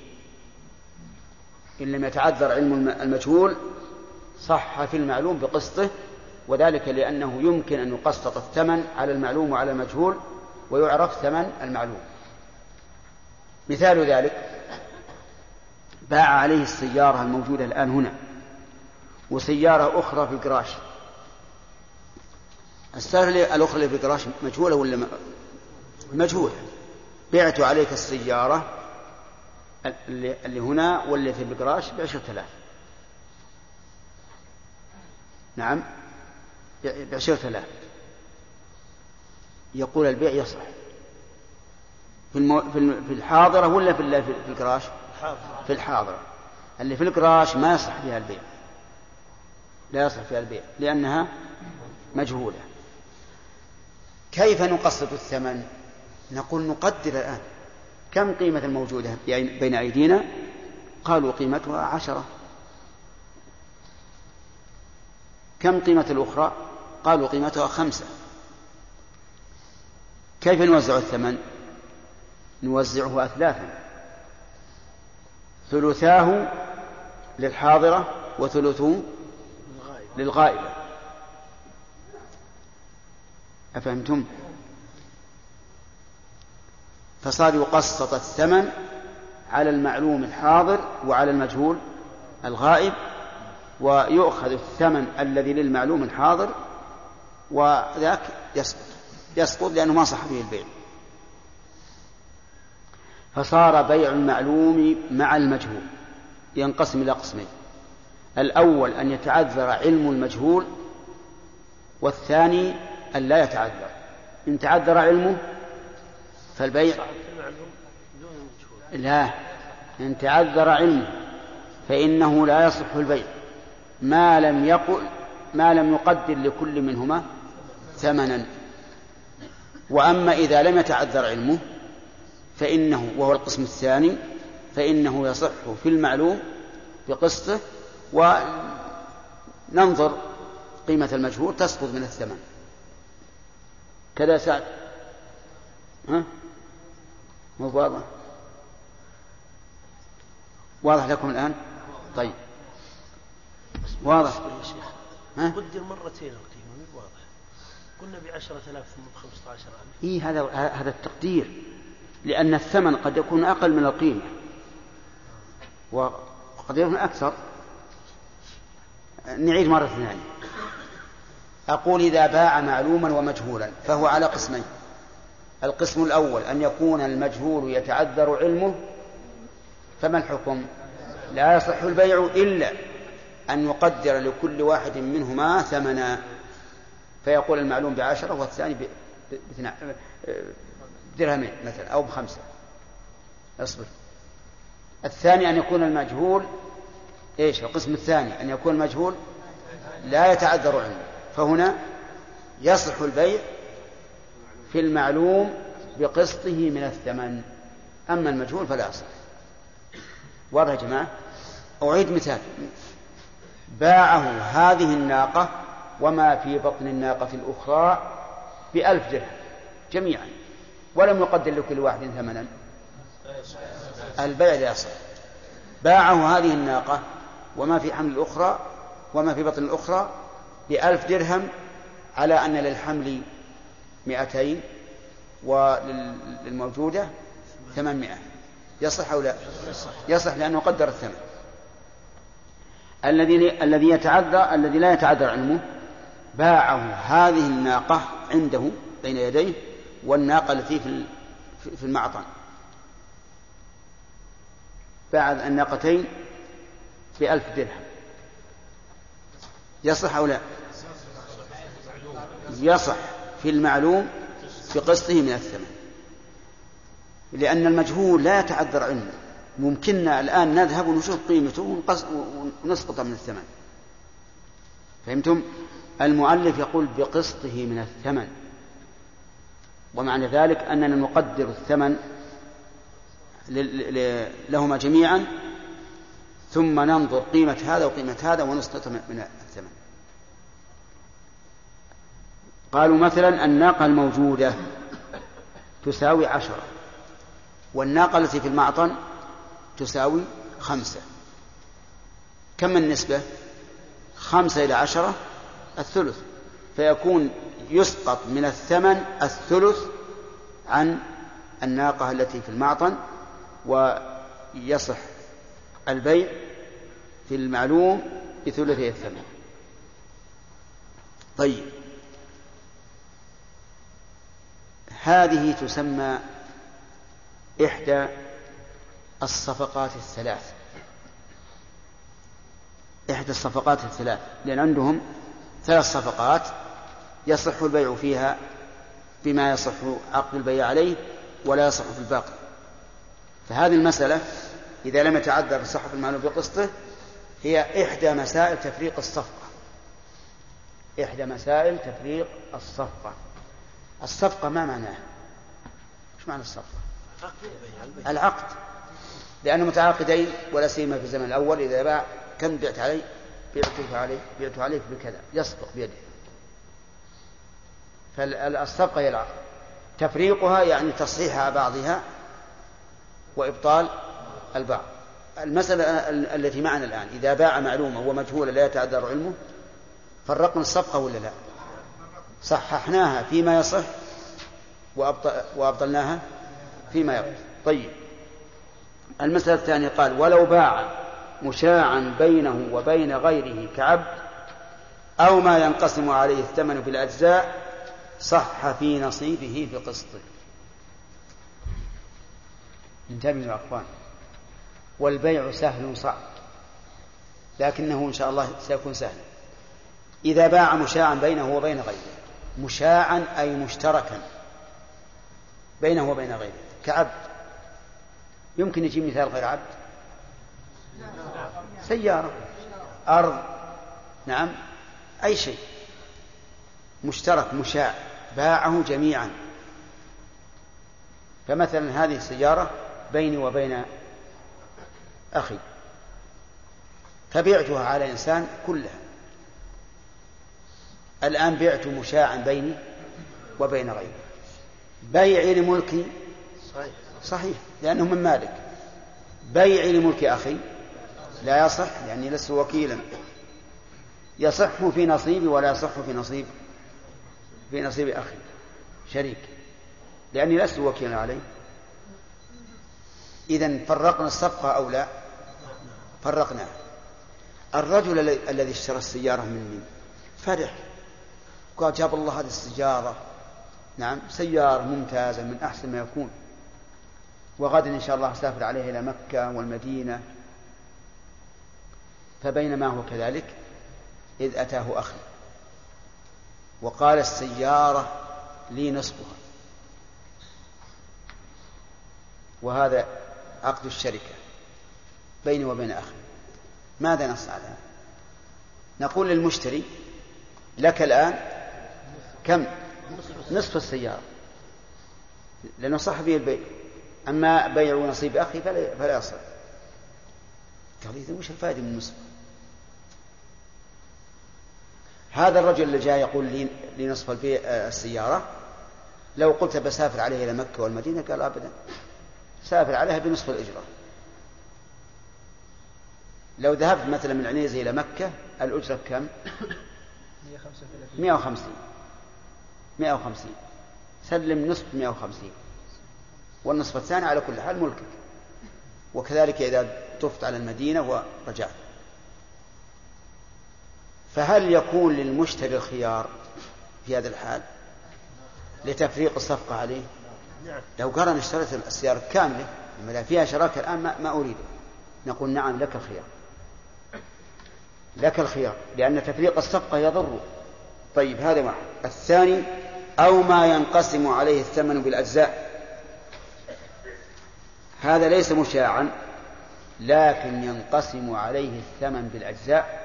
إن لم يتعذر علم المجهول صح في المعلوم بقسطه، وذلك لأنه يمكن أن يقسط الثمن على المعلوم وعلى المجهول ويعرف ثمن المعلوم. مثال ذلك باع عليه السيارة الموجودة الآن هنا وسيارة أخرى في الجراج. السيارة الأخرى اللي في الجراج مجهولة ولا مجهولة؟ بعت عليك السيارة اللي هنا واللي في الجراج ب10,000. نعم، ب10,000. يقول البيع يصح في الحاضرة ولا في الجراج؟ في الحاضرة. اللي في الجراج ما يصح فيها البيع، لا يصح فيها البيع لأنها مجهولة. كيف نقسط الثمن؟ نقول نقدر الآن كم قيمة الموجودة بين أيدينا؟ قالوا قيمتها 10. كم قيمة الأخرى؟ قالوا قيمتها 5. كيف نوزع الثمن؟ نوزعه أثلاثا، ثلثاه للحاضرة وثلثه للغائبة. أفهمتم؟ فصار يقسط الثمن على المعلوم الحاضر وعلى المجهول الغائب، ويؤخذ الثمن الذي للمعلوم الحاضر وذاك يسقط لأنه ما صح به البيع. فصار بيع المعلوم مع المجهول ينقسم إلى قسمين: الأول أن يتعذر علم المجهول، والثاني أن لا يتعذر. إن تعذر علمه فالبيع لا، إن تعذر علمه فإنه لا يصح البيع ما لم يقدر لكل منهما ثمنا. وأما إذا لم يتعذر علمه فإنه، وهو القسم الثاني، فإنه يصح في المعلوم بقسطه، وننظر قيمة المجهول تسقط من الثمن. كذا سعد؟ مو واضح؟ واضح لكم الآن؟ طيب واضح يا شيخ. قدر مرتين القيمة مو واضح. قلنا ب10,000 ثم ب15,000. إيه هذا التقدير، لأن الثمن قد يكون أقل من القيمة وقد يكون أكثر. نعيد مرة ثانية. أقول إذا باع معلوما ومجهولا فهو على قسمين: القسم الأول أن يكون المجهول يتعذر علمه، فما الحكم؟ لا يصح البيع إلا أن يقدر لكل واحد منهما ثمنا، فيقول المعلوم ب10 والثاني بدرهمين مثلا أو ب5. اصبر. الثاني أن يكون المجهول القسم الثاني أن يكون المجهول لا يتعذر علمه، فهنا يصح البيع في المعلوم بقسطه من الثمن، أما المجهول فلا يصح. واضح يا جماعة؟ أعيد مثال: باعه هذه الناقة وما في بطن الناقة الأخرى ب1,000 درهم جميعا، ولم يقدر لكل واحد ثمنا، البيع لا يصح. باعه هذه الناقة وما في حمل الأخرى وما في بطن الأخرى ب1,000 درهم، على أن للحمل 200 وللموجودة 800. يصح أو لا؟ يصح لأنه قدر الثمن. الذي لا يتعذر علمه باعه هذه الناقة عنده بين يديه والناقة التي في المعطن، باع الناقتين ب1,000 درهم. يصح أو لا؟ يصح في المعلوم بقسطه من الثمن، لأن المجهول لا يتعذر علمه. ممكننا الآن نذهب ونشوف قيمته ونسقط من الثمن. فهمتم؟ المؤلف يقول بقسطه من الثمن، ومعنى ذلك أننا نقدر الثمن لهما جميعا، ثم ننظر قيمة هذا وقيمة هذا ونسقط من الثمن. قالوا مثلا الناقة الموجودة تساوي 10، والناقة التي في المعطن تساوي 5. كم النسبة؟ 5 إلى 10 الثلث، فيكون يسقط من الثمن الثلث عن الناقة التي في المعطن، ويصح البيع في المعلوم بثلثي الثمن. طيب، هذه تسمى إحدى الصفقات الثلاث. إحدى الصفقات الثلاث، لأن عندهم 3 صفقات يصح البيع فيها بما يصح عقد البيع عليه ولا يصح في الباقي. فهذه المسألة إذا لم يتعذر صحة المعلوم بقسطه هي إحدى مسائل تفريق الصفقة. إحدى مسائل تفريق الصفقة. الصفقة ما معناها؟ إيش معنى الصفقة؟ العقد، لأنه متعاقدين، ولا سيما في الزمن الأول إذا باع كم بعت عليه؟ بعت عليك بكذا، يسبق بيده. فالصفقة هي العقد. تفريقها يعني تصحيح بعضها وإبطال البعض. المسألة التي معنا الآن إذا باع معلومة ومجهولة لا يتعذر علمه، فرقنا الصفقة ولا لا؟ صححناها فيما يصح وأبطلناها فيما يقضي. طيب، المسألة الثانية قال ولو باع مشاعا بينه وبين غيره كعبد أو ما ينقسم عليه الثمن بالأجزاء صح في نصيبه بقسطه. انتبهوا يا أخوان، والبيع سهل صعب، لكنه إن شاء الله سيكون سهلا. إذا باع مشاعا بينه وبين غيره، مشاعا أي مشتركا بينه وبين غيره كعبد. يمكن يجيب مثال غير عبد؟ سيارة، أرض، نعم، أي شيء مشترك مشاع باعه جميعا. فمثلا هذه السيارة بيني وبين أخي، فبيعتها على إنسان كلها. الآن بعت مشاعا بيني وبين غيره. بيعي لملكي صحيح لأنه من مالك. بيعي لملك أخي لا يصح لأني لست وكيلا. يصح في نصيبي ولا يصح في نصيب أخي شريك، لأني لست وكيلا عليه. إذن فرقنا الصفقة أو لا؟ فرقنا. الرجل الذي اشترى السيارة مني فرح، قال جاب الله هذه السيارة، نعم سيارة ممتازة من أحسن ما يكون، وغدا إن شاء الله أسافر عليه إلى مكة والمدينة. فبينما هو كذلك إذ أتاه أخي وقال السيارة لي نصفها، وهذا عقد الشركة بيني وبين أخي. ماذا نصنع الآن؟ نقول للمشتري لك الآن كم؟ نصف السيارة، لأنه صح به البيع. أما بيع نصيب أخي فلا يصح. قال إذا وش الفائدة من نصف؟ هذا الرجل اللي جاء يقول لي نصف السيارة، لو قلت بسافر عليه إلى مكة والمدينة قال أبدا، سافر عليها بنصف الإجرة. لو ذهبت مثلا من عنيزة إلى مكة الأجرة كم؟ 150. سلم نصف 150 والنصف الثاني على كل حال ملكك. وكذلك إذا طفت على المدينة ورجعت. فهل يكون للمشتري الخيار في هذا الحال لتفريق الصفقة عليه؟ لو قال أنا اشتريت السيارة كاملة لما فيها شراكة الآن ما أريده، نقول نعم لك الخيار، لك الخيار، لأن تفريق الصفقة يضر. طيب هذا واحد. الثاني أو ما ينقسم عليه الثمن بالأجزاء، هذا ليس مشاعا لكن ينقسم عليه الثمن بالأجزاء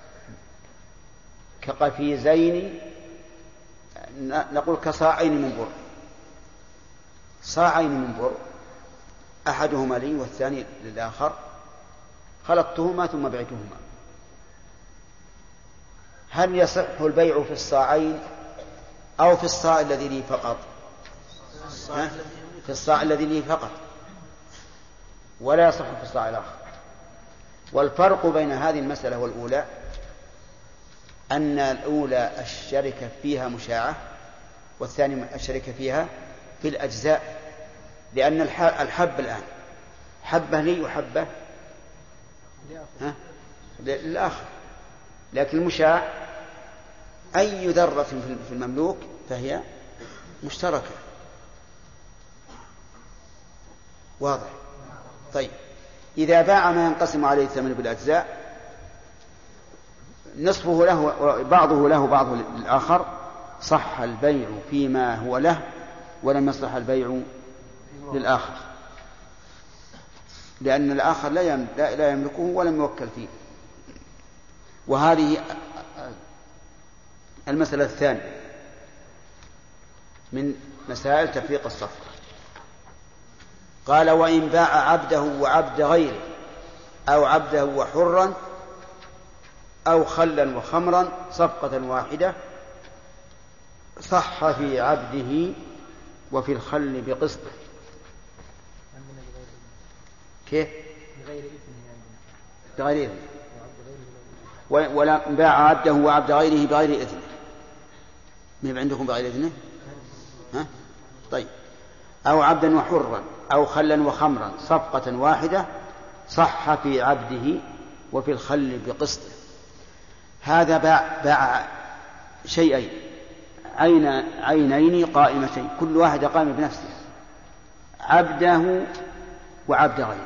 كقفيزين، نقول كصاعين من بر، صاعين من بر أحدهما لي والثاني للآخر، خلطتهما ثم بعتهما. هل يصح البيع في الصاعين أو في الصاع الذي لي فقط؟ في الصاع الذي لي فقط، ولا يصح في الصاع الآخر. والفرق بين هذه المسألة والأولى أن الأولى الشركة فيها مشاعة والثاني الشركة فيها في الأجزاء، لأن الحب الآن حبة لي وحبة للآخر، لكن المشاع أي ذرة في المملوك فهي مشتركة. واضح؟ طيب إذا باع ما ينقسم عليه الثمن بالأجزاء، نصفه له بعضه له بعضه للآخر، صح البيع فيما هو له ولم يصح البيع للآخر، لأن الآخر لا يملكه ولم يوكل فيه. وهذه المسألة الثانية من مسائل تفريق الصفقة. قال وإن باع عبده وعبد غيره أو عبده وحرا أو خلا وخمرا صفقة واحدة صح في عبده وفي الخل بقسطه. كيف؟ بغير إذن. ولا باع عبده وعبد غيره بغير إذنه. ما عندكم بغير إذنه؟ ها؟ طيب أو عبدا وحرا أو خلا وخمرا صفقة واحدة صح في عبده وفي الخل بقسطه. هذا باع شيئين عينين قائمتين، كل واحدة قائمة بنفسها، عبده وعبد غيره.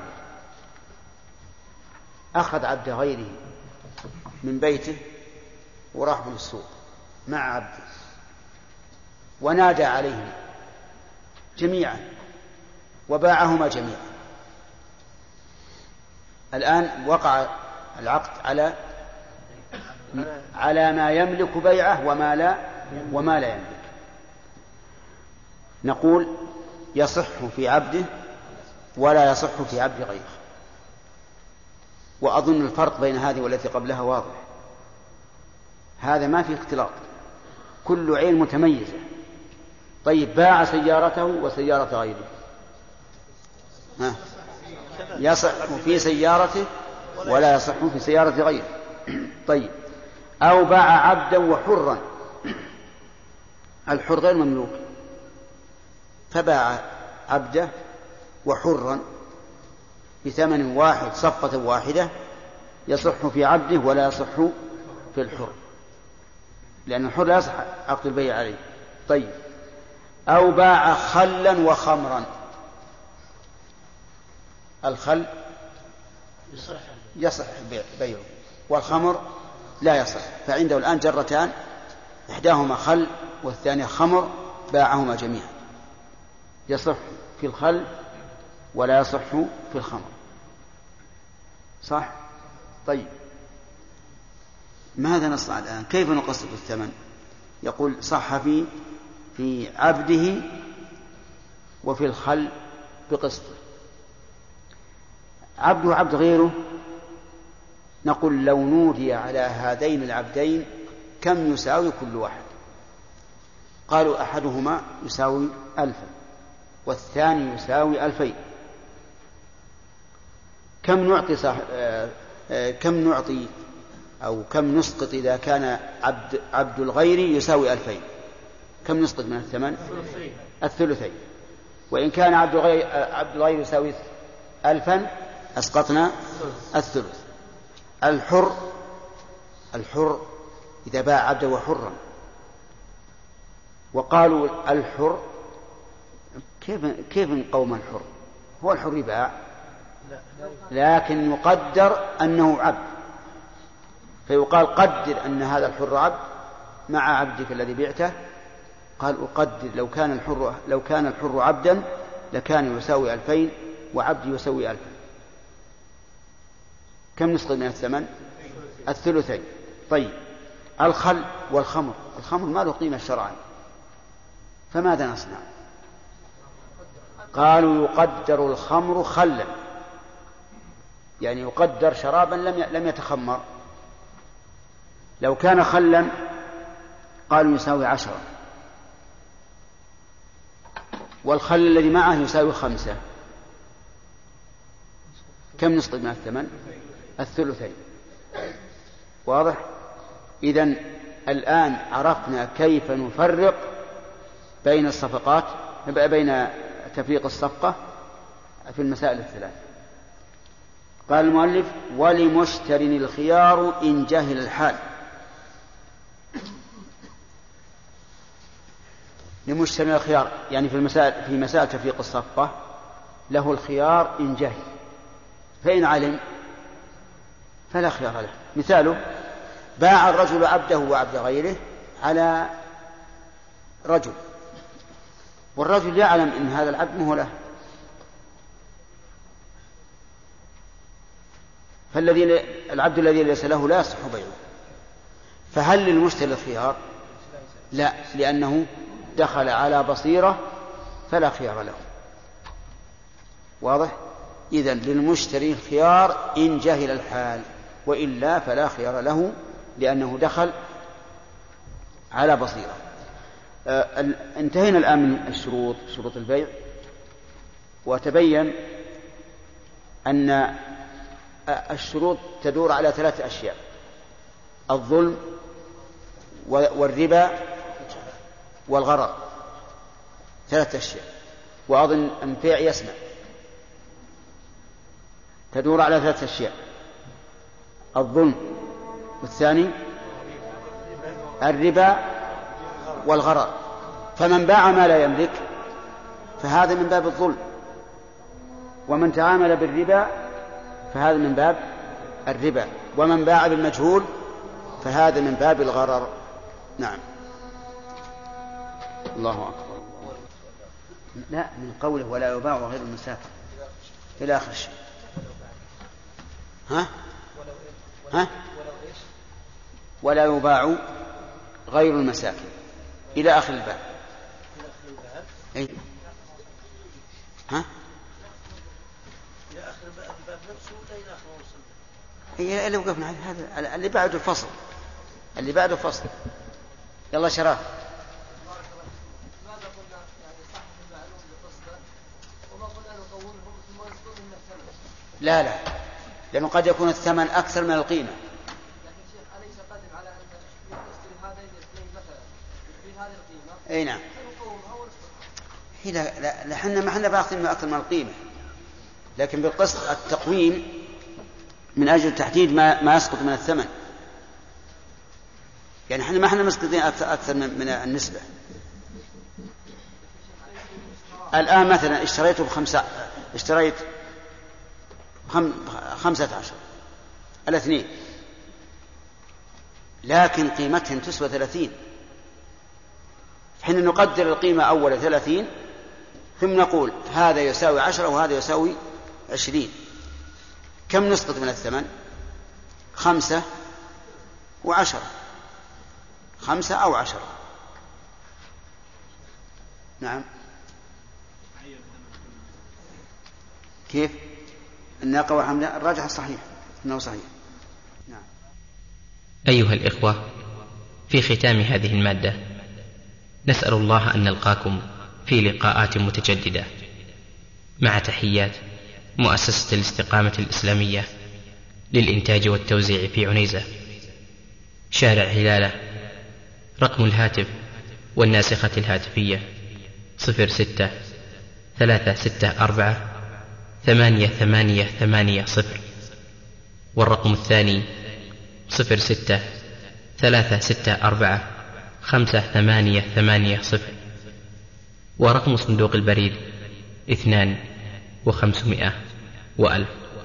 أخذ عبد غيره من بيته وراح من السوق مع عبده ونادى عليهم جميعا وباعهما جميعا. الآن وقع العقد على ما يملك بيعه وما لا يملك. نقول يصح في عبده ولا يصح في عبد غيره. وأظن الفرق بين هذه والتي قبلها واضح. هذا ما في اختلاط، كل عين متميزة. طيب باع سيارته وسيارة غيره، يصح في سيارته ولا يصح في سيارة غيره. طيب أو باع عبدا وحرا، الحر غير مملوك، فباع عبده وحرا بثمن واحد صفقة واحدة، يصح في عبده ولا يصح في الحر، لأن الحر لا يصح عقد البيع عليه. طيب أو باع خلا وخمرا، الخل يصح بيعه والخمر لا يصح، فعنده الآن جرتان، إحداهما خل والثانية خمر، باعهما جميعا، يصح في الخل ولا يصح في الخمر. صح؟ طيب ماذا نصنع الآن؟ كيف نقسط الثمن؟ يقول صح في عبده وفي الخل بقسطه. عبده وعبد غيره، نقول لو نودي على هذين العبدين كم يساوي كل واحد؟ قالوا أحدهما يساوي 1000 والثاني يساوي 2000. كم نعطي أو كم نسقط إذا كان عبد الغير يساوي 2000؟ كم نسقط من الثمن؟ الثلثين. وإن كان عبد الغير يساوي 1000 أسقطنا الثلث. الحر إذا باع عبدا وحرا، وقالوا الحر كيف نقوم الحر؟ هو الحر يباع لكن يقدر أنه عبد، فيقال قدر أن هذا الحر عبد مع عبدك الذي بعته. قال أقدر لو كان الحر عبدا لكان يساوي 2000 وعبدي يساوي 1000. كم نسقط من الثمن؟ الثلثين. طيب الخل والخمر، الخمر ما له قيمة شرعا، فماذا نصنع؟ قالوا يقدر الخمر خلا، يعني يقدر شرابا لم يتخمر. لو كان خلا قالوا يساوي 10، والخل الذي معه يساوي 5. كم نسقط من الثمن؟ الثلثين. واضح؟ إذن الآن عرفنا كيف نفرق بين الصفقات، بين تفريق الصفقة في المسائل الثلاث. قال المؤلف: ولمشتر الخيار إن جهل الحال. لمشتر الخيار يعني في مسائل تفريق الصفقة له الخيار إن جهل، فإن علم فلا خيار له. مثاله: باع الرجل عبده وعبد غيره على رجل، والرجل يعلم إن هذا العبد مه له، العبد الذي ليس له لا يصح بيعه. فهل للمشتري الخيار؟ لا، لأنه دخل على بصيرة فلا خيار له. واضح؟ إذن للمشتري الخيار إن جهل الحال، وإلا فلا خيار له لأنه دخل على بصيرة. انتهينا الآن من شروط البيع، وتبين أن الشروط تدور على 3 أشياء: الظلم والربا والغرر. 3 أشياء: وأظن أنفيع يسمع. تدور على 3 أشياء: الظلم، والثاني الربا، والغرر. فمن باع ما لا يملك فهذا من باب الظلم، ومن تعامل بالربا فهذا من باب الربا، ومن باع بالمجهول فهذا من باب الغرر. نعم. الله أكبر. لا، من قوله ولا يباع غير المساكن إلى آخر شيء. ولا يباع غير المساكن إلى آخر الباب. إيه؟ إلى آخر الباب نفسه ولا إلى آخر وصل؟ هي اللي وقفنا هذا اللي بعده الفصل، اللي بعده فصل. يلا شراف. لا لا، لأنه قد يكون الثمن أكثر من القيمة. لكن شيخ أليس قادر على أن يشتري هذين الاثنين مثلا بهذه القيمة؟ أي نعم. لا حنا ما حنا باخذين أكثر من القيمة، لكن بالقسط التقويم من أجل تحديد ما يسقط من الثمن. يعني حنا ما حنا مسقطين أكثر من النسبة. الآن مثلا اشتريت 15 الاثنين، لكن قيمتهم تسوى 30. حين نقدر القيمة أول 30 ثم نقول هذا يساوي 10 وهذا يساوي 20، كم نسقط من الثمن؟ 5 و10، 5 أو 10. نعم. كيف؟ الناقة والحمل الراجح الصحيح أنه صحيح. نعم. أيها الإخوة، في ختام هذه المادة نسأل الله أن نلقاكم في لقاءات متجددة، مع تحيات مؤسسة الاستقامة الإسلامية للإنتاج والتوزيع في عنيزة، شارع هلالة. رقم الهاتف والناسخة الهاتفية 06-364-8880، والرقم الثاني 06-364-5880، ورقم صندوق البريد 2 و500 و1000.